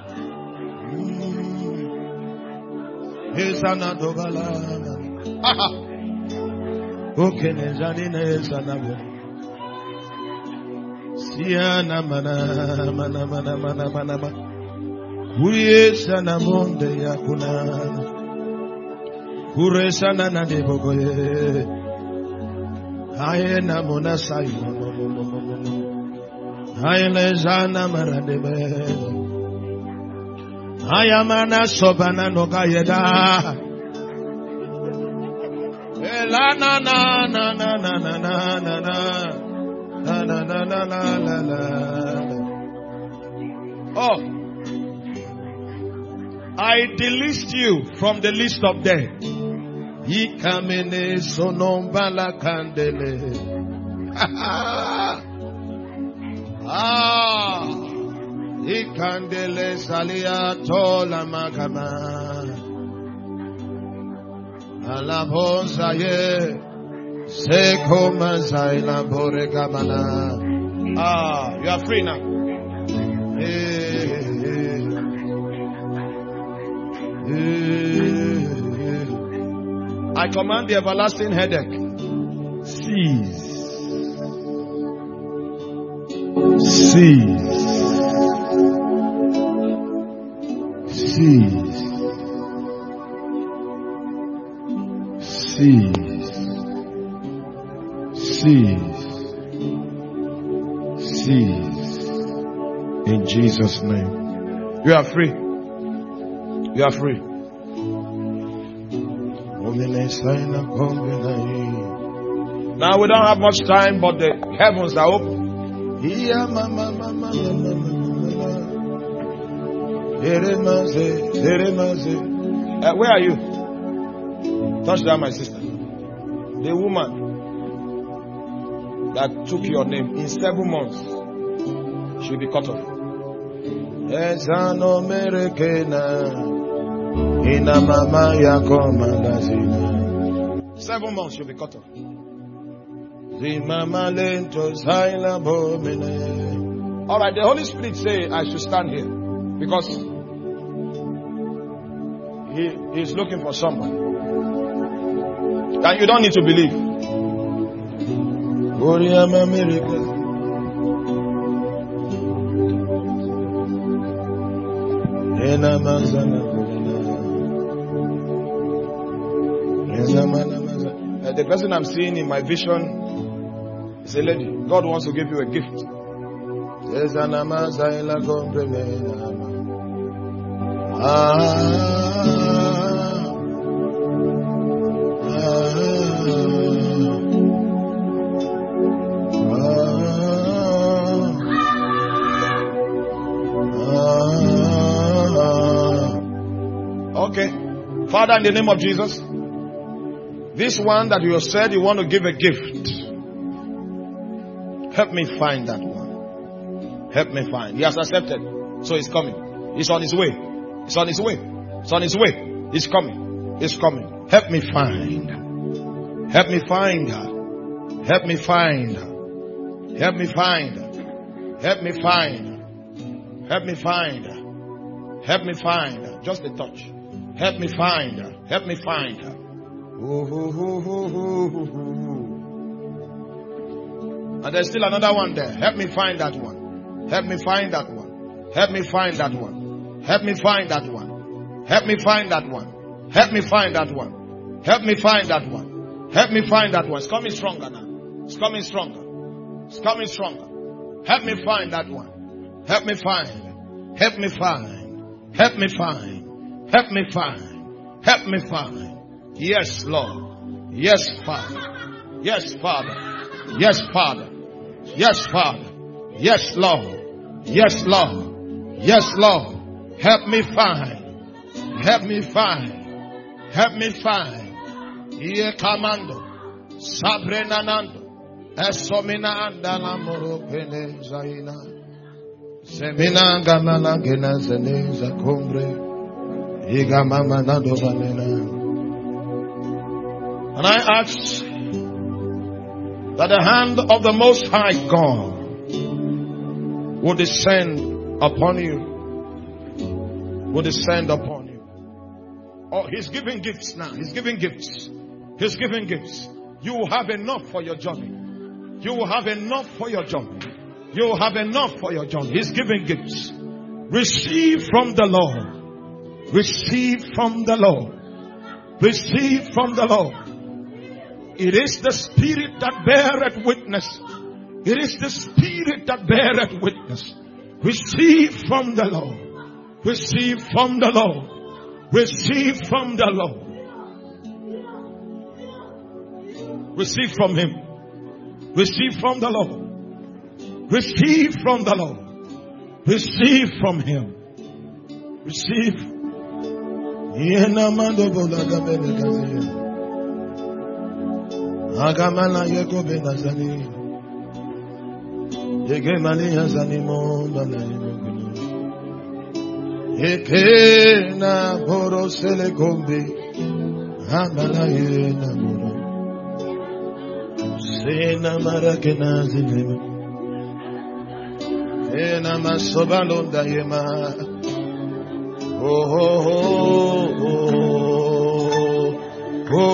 Ayamana sobana no gayeda. La na na na na na na na na na na na na na na. Oh, I delist you from the list of dead. Ye kamene sonombala kandele. Ikandele salia tola magama. Alabonza ye sekoma zaila boregamana. You are free now. I command the everlasting headache. Cease. Cease. Cease. Cease. Cease. Cease. In Jesus' name. You are free. You are free. Now we don't have much time, but the heavens are open. Where are you? Touch that, my sister. The woman that took your name in 7 months, she'll be cut off. 7 months she'll be cut off. Alright, the Holy Spirit say I should stand here because he is looking for someone. And you don't need to believe. The person I'm seeing in my vision is a lady. God wants to give you a gift. Okay. Father, in the name of Jesus, this one that you have said you want to give a gift, help me find that one. Help me find. He has accepted. So he's coming. He's on his way. He's on his way. He's on his way. He's coming. He's coming. Help me find. Help me find her. Help me find her. Help me find her. Help me find her. Help me find her. Help me find her. Just a touch. Help me find her. Help me find her. And there's still another one there. Help me find that one. Help me find that one. Help me find that one. Help me find that one. Help me find that one. Help me find that one. Help me find that one. Help me find that one. It's coming stronger now. It's coming stronger. It's coming stronger. Help me find that one. Help me find. Help me find. Help me find. Help me find. Help me find. Yes, Lord. Yes, Father. Yes, Father. Yes, Father. Yes, Father. Yes, Lord. Yes, Lord. Yes, Lord. Help me find. Help me find. Help me find. Ye commando. Sabrina nando. Esomina andala moro pene zaina. Semina gamala gena zeneza kombre. Iga mama nando vanena. And I ask that the hand of the Most High God will descend upon you. Will descend upon you. Oh, he's giving gifts now. He's giving gifts. He's giving gifts. You will have enough for your journey. You will have enough for your journey. You will have enough for your journey. He's giving gifts. Receive from the Lord. Receive from the Lord. Receive from the Lord. It is the Spirit that beareth witness. It is the Spirit that beareth witness. Receive from the Lord. Receive from the Lord. Receive from the Lord. Receive from Him. Receive from the Lord. Receive from the Lord. Receive from Him. Receive. Agamala Yakobe Nazani. Yegemani Yazanimo Balayimogunu. Ekena Boro Selegombe. Hamalayena Moro. Sena Marakena Zinema. Ena Masobalon Dayema. Oh, oh, oh, oh, oh,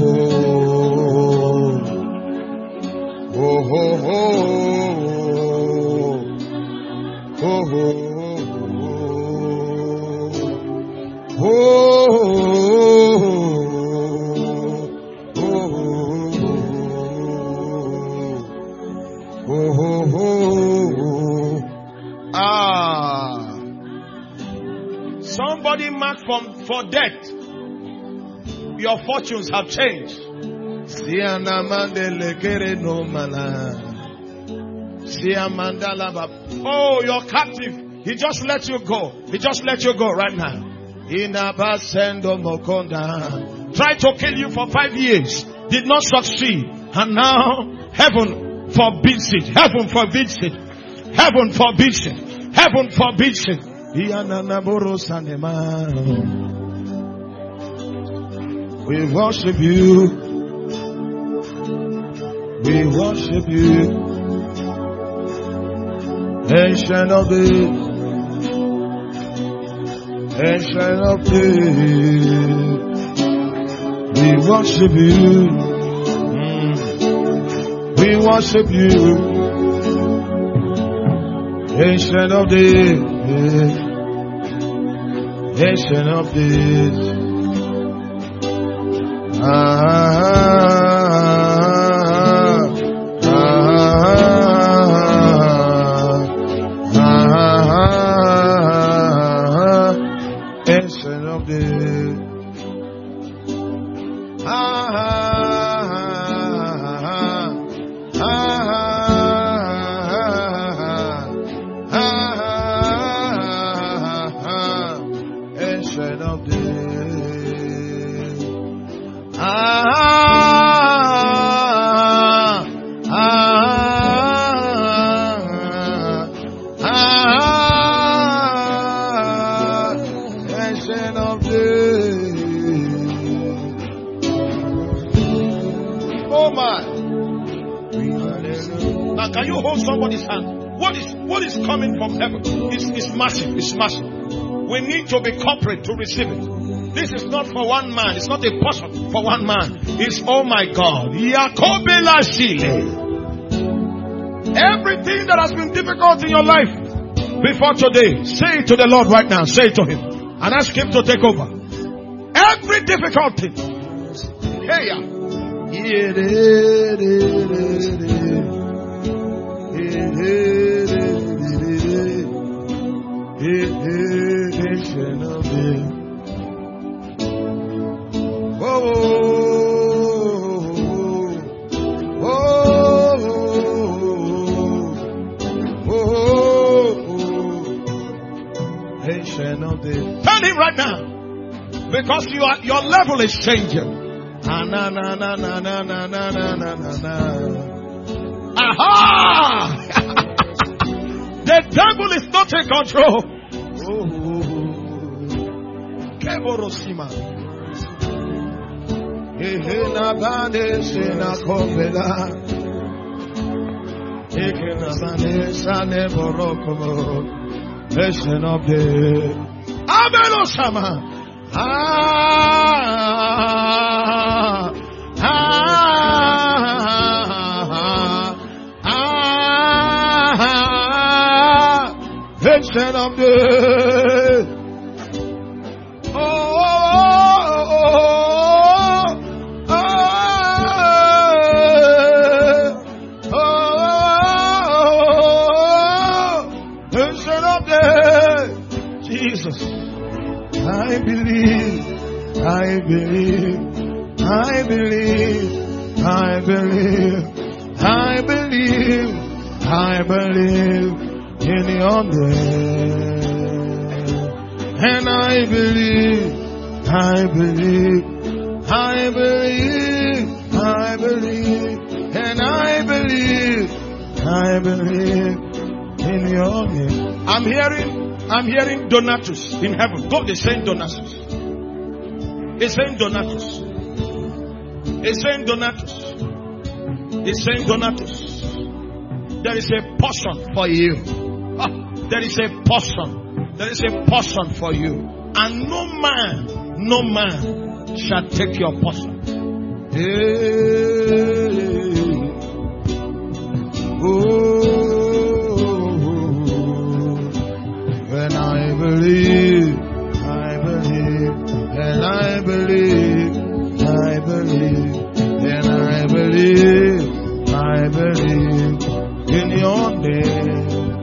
oh, oh, oh, Somebody marked for death. Your fortunes have changed. Oh, you're captive. He just let you go. He just let you go right now. Tried to kill you for 5 years. Did not succeed. And now, heaven forbids it. Heaven forbids it. Heaven forbids it. Heaven forbids it. We worship you. We worship you. Ancient of days. Ancient of days. We worship you. We worship you. Ancient of days. Ancient of days. you hold somebody's hand? What is coming from heaven? It's massive. It's massive. We need to be corporate to receive it. This is not for one man. It's not a portion for one man. It's, oh my God. Everything that has been difficult in your life before today, say it to the Lord right now. Say it to Him. And ask Him to take over. Every difficulty. Hey, tell Him right now, because your level is changing. Aha! The devil is not in control. Keborosima. Listen up there. Abelosama. Listen up there. Jesus, I believe, I believe, I believe, I believe, I believe, I believe in your name. And I believe, I believe, I believe, I believe, and I believe in your name. I'm hearing Donatus in heaven. God is saying Donatus. He's saying Donatus. He's saying Donatus. He's saying Donatus. There is a portion for you. There is a portion. There is a portion for you. And no man shall take your portion. When I believe, I believe, and I believe, I believe, and I believe, I believe in your name.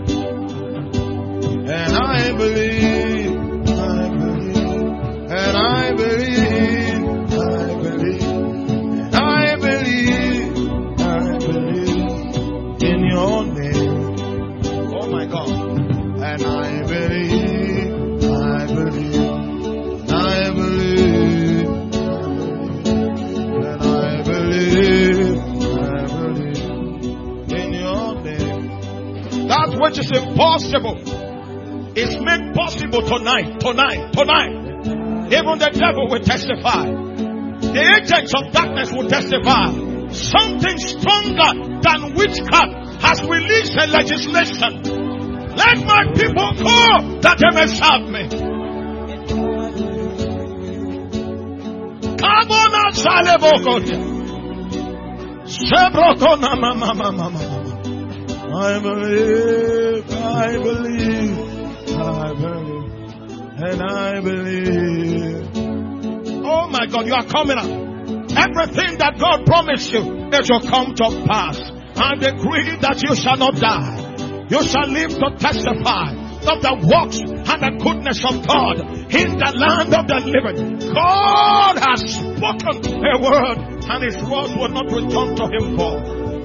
And I believe, I believe, and I believe, I believe, and I believe, I believe in your name. Oh my God. And I believe, I believe, I believe, and I believe in your name. That which is impossible is made possible tonight. Even the devil will testify. The agents of darkness will testify. Something stronger than witchcraft has released a legislation. Let my people go that they may serve me. Kabona salebokotia. Sebrokona mama. I believe, I believe, I believe, and I believe. Oh my God, you are coming up. Everything that God promised you, it shall come to pass. I decree that you shall not die. You shall live to testify of the works and the goodness of God in the land of the living. God has spoken a word, and His word will not return to Him void.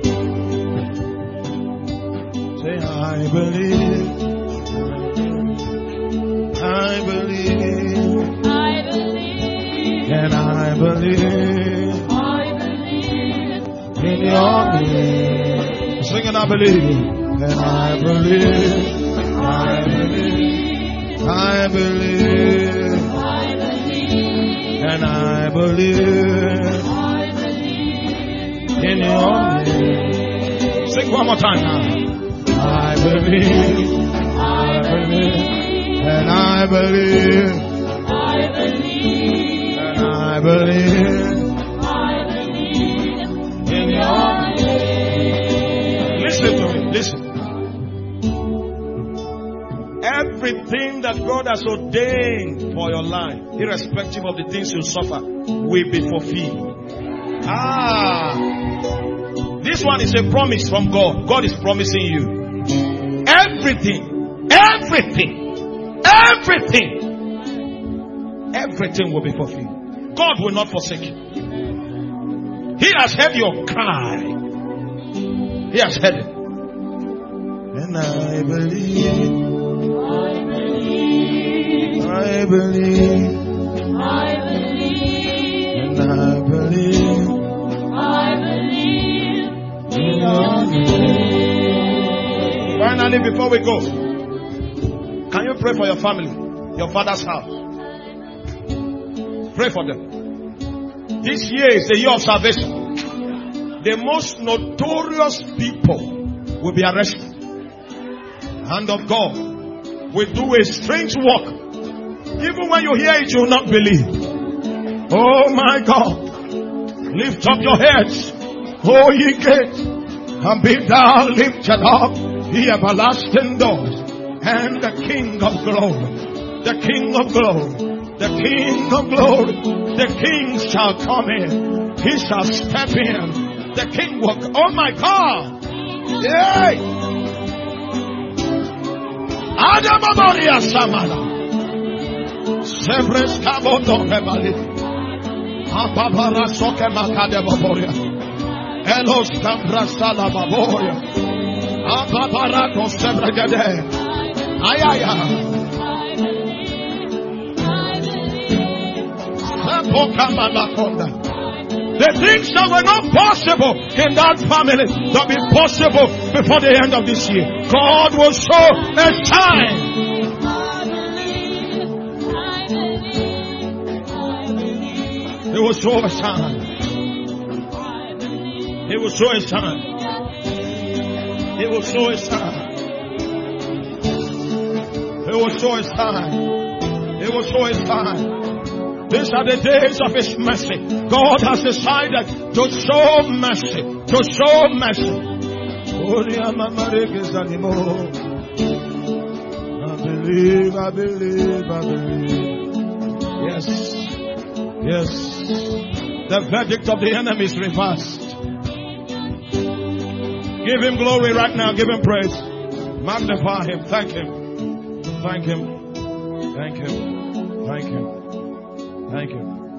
Say, I believe, I believe, I believe, and I believe in your name. Sing it, I believe. And I believe, I believe, I believe, and I believe in your name. Sing one more time now. I believe, and I believe, and I believe in your name. Listen to me, listen. Everything that God has ordained for your life, irrespective of the things you suffer, will be fulfilled. This one is a promise from God. God is promising you everything will be fulfilled. God will not forsake you. He has heard your cry. He has heard it. And I believe, I believe, and I believe in your name. Finally, before we go, can you pray for your family, your father's house? Pray for them. This year is the year of salvation. The most notorious people will be arrested. The hand of God will do a strange work. Even when you hear it, you will not believe. Oh my God. Lift up your heads, O ye gates, and be thou lifted up, ye everlasting doors, and the King of glory, the King of glory, the King of glory, the King shall come in. He shall step in. The King will, oh my God. Yay! Adamamoria Samala. Sebres Kaboto Hebali. Apapara Soke Makade Baboria. Elos Cambrasala Baboria. Apaparato Sebregade. Ayaya. The things that were not possible in that family will be possible before the end of this year. God will show a sign. He will show a sign. He will show a sign. He will show a sign. He will show a sign. He will show a sign. These are the days of His mercy. God has decided to show mercy. To show mercy. I believe, I believe, I believe. Yes. Yes. The verdict of the enemy is reversed. Give Him glory right now. Give Him praise. Magnify Him. Thank Him. Thank Him. Thank Him. Thank Him. Thank you.